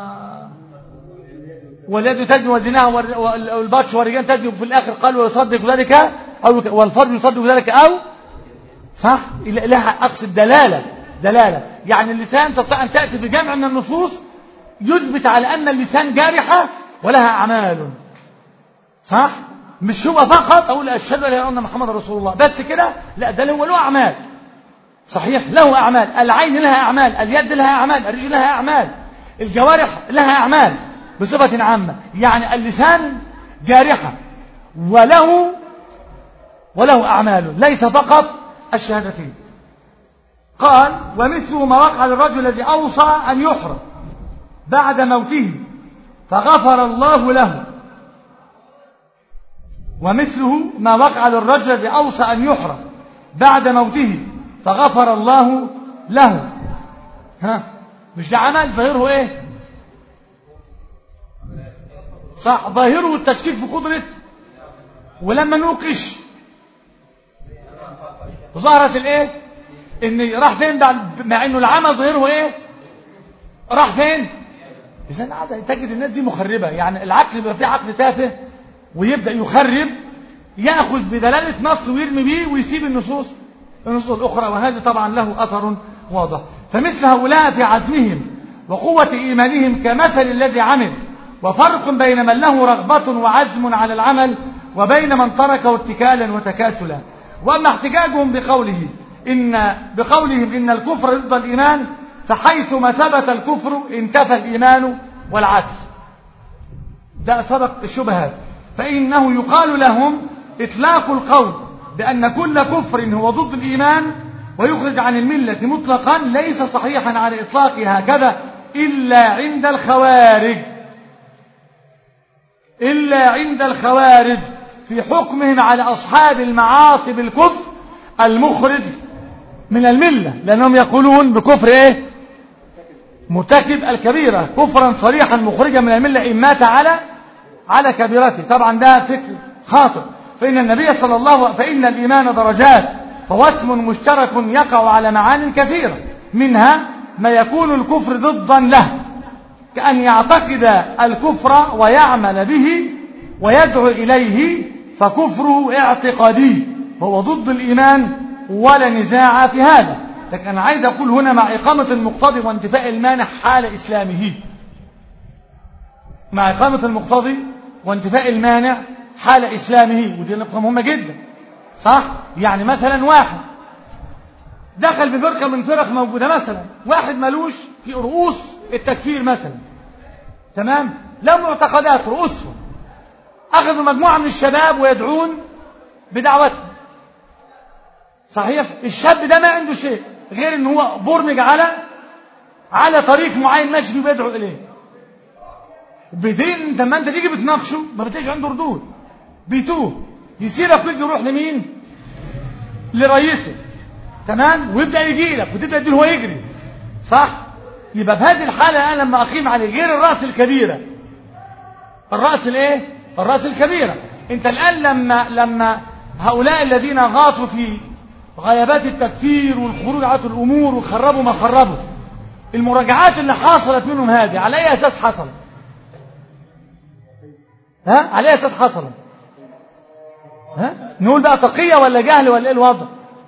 واليد تزني وزنها والبطش والرجال تزني في الآخر قال ويصدق ذلك أو والفرد يصدق ذلك أو صح لها أقصد دلالة دلالة يعني اللسان تستطيع أن تأتي بجمع من النصوص يثبت على أن اللسان جارحة ولها أعمال صح مش هو فقط أقول أشهد أن لا إله إلا الله محمد رسول الله بس كده لا ده هو له أعمال صحيح له أعمال العين لها أعمال اليد لها أعمال الرجل لها أعمال الجوارح لها أعمال بصفة عامة يعني اللسان جارحة وله وله أعمال ليس فقط الشهادتين قال ومثله ما وقع للرجل الذي أوصى أن يحرم بعد موته فغفر الله له ومثله ما وقع للرجل الذي أوصى أن يحرم بعد موته فغفر الله له ها مش ده عمل ظاهره ايه صح ظاهره التشكيك في قدرة ولما نوقش ظهرت الايه ان راح فين بعد مع انه العمل ظاهره ايه راح فين اذا عايز تجد الناس دي مخربه يعني العقل بيبقى فيه عقل تافه ويبدا يخرب ياخذ بدلاله نص ويرمي بيه ويسيب النصوص النصوص الاخرى وهذا طبعا له اثر واضح فمثل هؤلاء في عزمهم وقوه ايمانهم كمثل الذي عمل وفرق بين من له رغبه وعزم على العمل وبين من تركه اتكالا وتكاسلا واما احتجاجهم بقوله ان بقولهم ان الكفر ضد الايمان فحيثما ثبت الكفر انتفى الايمان والعكس ده سبق الشبهات فانه يقال لهم اطلاق القول بان كل كفر هو ضد الايمان ويخرج عن المله مطلقا ليس صحيحا على اطلاقه هكذا الا عند الخوارج الا عند الخوارج في حكمهم على اصحاب المعاصي بالكفر المخرج من المله لانهم يقولون بكفر ايه مرتكب الكبيره كفرا صريحا مخرجا من المله ان مات على على كبيرته طبعا ده فكر خاطئ فان النبي صلى الله عليه فان الايمان درجات فهو اسم مشترك يقع على معان كثيره منها ما يكون الكفر ضدا له كأن يعتقد الكفر ويعمل به ويدعو إليه فكفره اعتقادي هو ضد الإيمان ولا نزاع في هذا لكن أنا عايز أقول هنا مع إقامة المقتضي وانتفاء المانع حال إسلامه مع إقامة المقتضي وانتفاء المانع حال إسلامه ودي نقطة مهمة جدا صح يعني مثلا واحد دخل بفرقة من فرق موجودة مثلا واحد ملوش في رؤوس التكفير مثلا تمام لهم معتقدات رؤوسهم أخذوا مجموعة من الشباب ويدعون بدعوتهم صحيح الشاب ده ما عنده شيء غير ان هو برمج على على طريق معين ماشي فيه بيدعو اليه بدين لما انت تيجي بتناقشه ما بتلاقيش عنده ردود بيتوه يسيبك ويجي يروح لمين لرئيسه تمام ويبدا يجي لك وتبدا تديله هو يجري صح يبقى في هذه الحاله انا لما اقيم عليه غير الراس الكبيره الراس الايه الراس الكبيره انت الان لما لما هؤلاء الذين غاصوا في غيابات التكفير والخروج على الامور وخربوا ما خربوا المراجعات اللي حصلت منهم هذه على اي اساس حصلت ها على اي اساس حصلت ها نقول بقى تقيه ولا جهل ولا ايه الوضع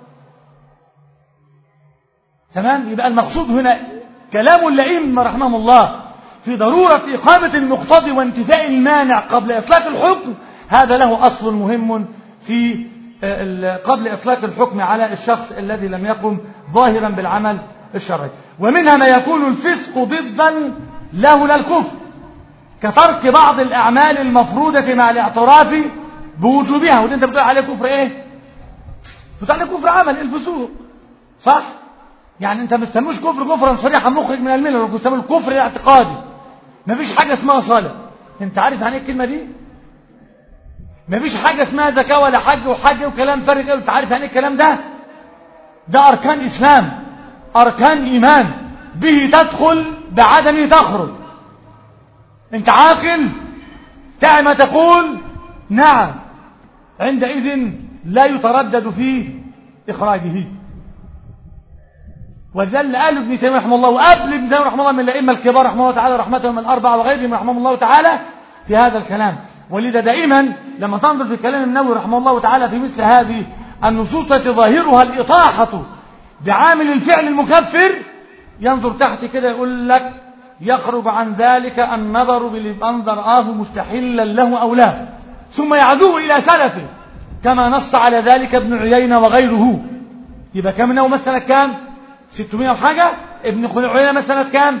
تمام يبقى المقصود هنا كلام الائمه رحمهم الله في ضروره اقامه المقتضي وانتفاء المانع قبل اطلاق الحكم هذا له اصل مهم في قبل إطلاق الحكم على الشخص الذي لم يقم ظاهرا بالعمل الشرعي ومنها ما يكون الفسق ضدا له للكفر كترك بعض الأعمال المفروضة مع الاعتراف بوجوبها وده انت بتقول عليه كفر ايه بتقول عليه كفر عمل الفسوق صح يعني انت ما تسموش كفر كفرا صريحا مخرج من المله ولا تسموه الكفر الاعتقادي ما فيش حاجه اسمها صلاه انت عارف يعني ايه الكلمه دي ما فيش حاجة اسمها زكاة ولا حج وحج وكلام فارغ ايه انت عارف يعني الكلام ده ده أركان إسلام أركان إيمان به تدخل بعدمه تخرج انت عاقل تعي ما تقول نعم عندئذ لا يتردد في إخراجه. وذل قال ابن تيمية رحمه الله وقبل ابن تيمية رحمه الله من الأئمة الكبار رحمه الله تعالى رحمتهم الأربعة وغيرهم رحمه الله تعالى في هذا الكلام. ولذا دائما لما تنظر في كلام النووي رحمه الله تعالى في مثل هذه النصوص التي ظاهرها الإطاحة بعامل الفعل المكفر ينظر تحت كده يقول لك يخرج عن ذلك النظر بمن رآه مستحلا له أو لا، ثم يعزوه إلى سلفه كما نص على ذلك ابن عيينة وغيره. يبقى كم النووي مثلا كام؟ ستمائة وحاجة. ابن عيينة مثلا كام؟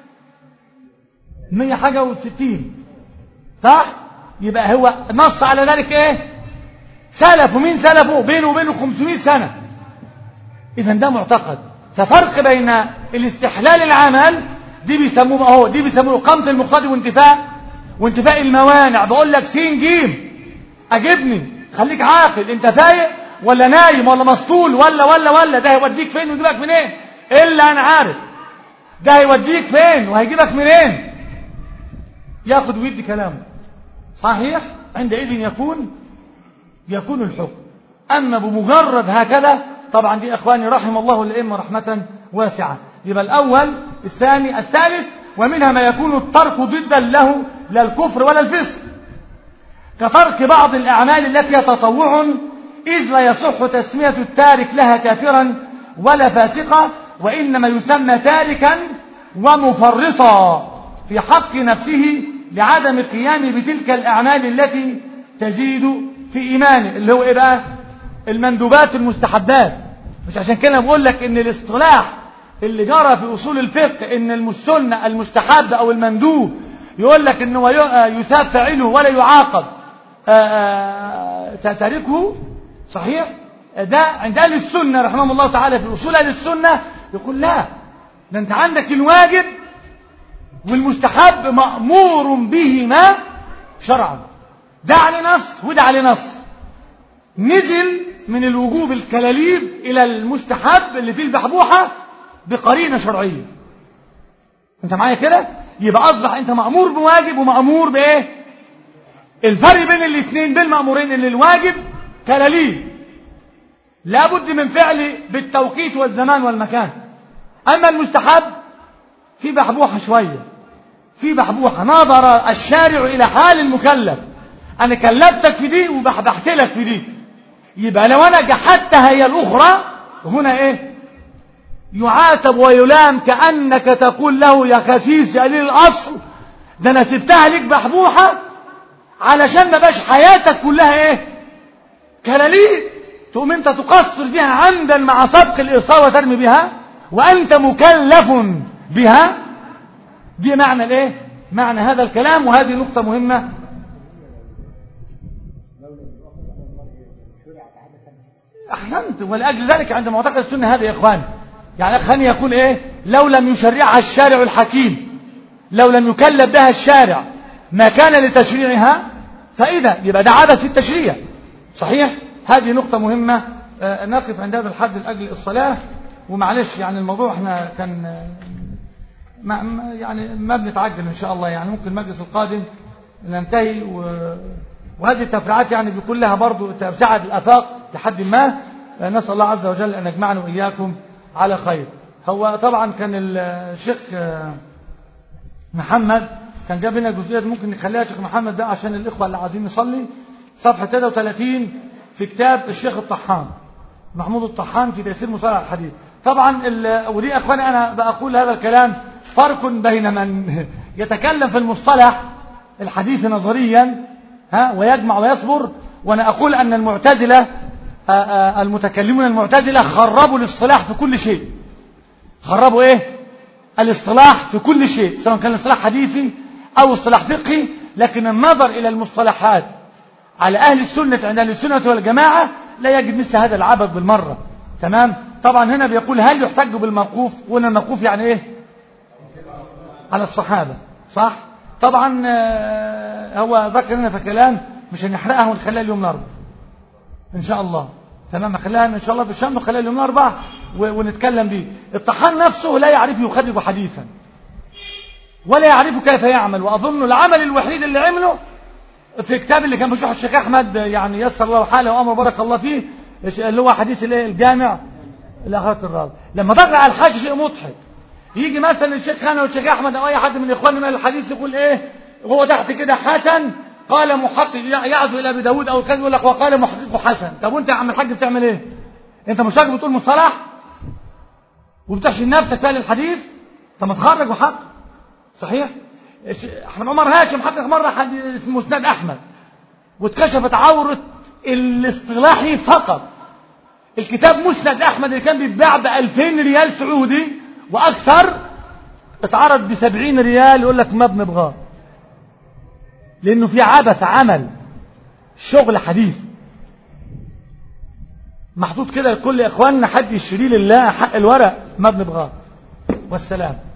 مئة حاجة وستين، صح؟ يبقى هو نص على ذلك ايه؟ سلفه. مين سلفه؟ بينه وبينه خمسمائة سنة. إذن ده معتقد. ففرق بين الاستحلال العمل دي بيسموه اهو دي بيسموه إقامة المقتضي وانتفاء وانتفاء الموانع. بقول لك سين جيم أجبني، خليك عاقل، انت فايق ولا نايم ولا مسطول ولا ولا ولا ده هيوديك فين ويجيبك منين؟ إيه؟ إلا أنا عارف ده هيوديك فين وهيجيبك منين. ياخد ويدي كلامه صحيح، عندئذ يكون يكون الحكم. أما بمجرد هكذا طبعا دي أخواني رحم الله الأئمة رحمة واسعة. يبقى الأول الثاني الثالث. ومنها ما يكون الترك ضدا له لا الكفر ولا الفسق، كترك بعض الأعمال التي هي تطوع إذ لا يصح تسمية التارك لها كافرا ولا فاسقا، وإنما يسمى تاركا ومفرطا في حق نفسه لعدم القيام بتلك الأعمال التي تزيد في إيمانه، اللي هو إيه بقى؟ المندوبات المستحبات. مش عشان كده بقول لك إن الاصطلاح اللي جرى في أصول الفقه إن السنة المستحب أو المندوب يقول لك إنه يثاب فاعله ولا يعاقب تاركه، صحيح؟ ده عند أهل السنة رحمه الله تعالى في أصول أهل السنة يقول لا، ده أنت عندك الواجب والمستحب مأمور بهما شرعا. ده على نص وده على نص، نزل من الوجوب الكلاليب إلى المستحب اللي فيه البحبوحة بقرينة شرعية. أنت معايا كده؟ يبقى أصبح أنت مأمور بواجب ومأمور بإيه؟ الفرق بين الاثنين بين المأمورين اللي الواجب كلاليب لابد من فعله بالتوقيت والزمان والمكان، أما المستحب في بحبوحة شوية، في بحبوحة نظر الشارع إلى حال المكلف، أنا كلفتك في دي وبحبحت لك في دي، يبقى لو أنا جحدتها هي الأخرى هنا إيه؟ يعاتب ويلام كأنك تقول له يا خسيس يا قليل الأصل ده أنا سبتها لك بحبوحة علشان ما باش حياتك كلها إيه؟ كلاليب، تقوم أنت تقصر فيها عمدا مع سبق الإصابة وترمي بها وأنت مكلف بها. دي معنى الإيه؟ معنى هذا الكلام. وهذه نقطة مهمة. أحسنت. ولأجل ذلك عند معتقد السنة هذا يا إخوان يعني أخواني يقول إيه؟ لو لم يشرعها الشارع الحكيم، لو لم يكلف بها الشارع ما كان لتشريعها فإذا يبقى ده عبث في التشريع، صحيح؟ هذه نقطة مهمة. آه نقف عند هذا الحد لأجل الصلاة. ومعلش يعني الموضوع احنا كان ما يعني ما بنتعجل إن شاء الله، يعني ممكن المجلس القادم ننتهي و... وهذه التفريعات يعني بيكون لها برضو توسعة الآفاق لحد ما. نسأل الله عز وجل أن يجمعنا وإياكم على خير. هو طبعا كان الشيخ محمد كان جاب لنا جزئيات ممكن نخليها شيخ محمد ده عشان الإخوة اللي عايزين نصلي، صفحة ثلاثة وثلاثين في كتاب الشيخ الطحان محمود الطحان في تيسير مصطلح الحديث. طبعا ودي أخواني أنا بقول هذا الكلام فرق بين من يتكلم في المصطلح الحديث نظريا ها ويجمع ويصبر، وأنا أقول أن المعتزلة المتكلمون المعتزلة خربوا الاصطلاح في كل شيء. خربوا إيه؟ الاصطلاح في كل شيء، سواء كان الاصطلاح حديثي أو اصطلاح فقهي. لكن النظر إلى المصطلحات على أهل السنة عند أهل السنة والجماعة لا يجد مثل هذا العبث بالمرة. تمام؟ طبعا هنا بيقول هل يحتج بالموقوف؟ وهنا الموقوف يعني إيه؟ على الصحابة، صح؟ طبعا هو ذكر لنا في كلام مش هنحرقها ونخليها اليوم الأربعاء إن شاء الله. تمام؟ خليها إن شاء الله في الشام وخليها اليوم الأربعاء ونتكلم به. الطحان نفسه لا يعرف يخرج حديثا ولا يعرف كيف يعمل، وأظن العمل الوحيد اللي عمله في كتاب اللي كان بيشرحه الشيخ احمد يعني يسر الله حاله وامر بارك الله فيه اللي هو حديث الايه الجامع الاخرات الرابع. لما تقرا على الحاج شيء مضحك، يجي مثلا الشيخ خانه والشيخ احمد او اي حد من اخواننا من الحديث يقول ايه وهو تحت كده حسن قال محقق يعزو الى ابي داود او كان يقول لك وقال محقق حسن. طب وانت يا عم الحاج بتعمل ايه؟ انت مش راجل بتقول مصطلح وبتحشي نفسك في الحديث؟ طب ما تخرج وحق صحيح. احمد عمر هاشم حقق مره حديث اسمه مسند احمد واتكشفت عوره الاصطلاحي فقط. الكتاب مسند احمد اللي كان بيتباع ب ألفين ريال سعودي واكثر اتعرض ب سبعين ريال، يقول لك ما بنبغاه لانه في عبث عمل شغل حديث محطوط كده لكل اخواننا حد يشتري لله حق الورق ما بنبغاه. والسلام.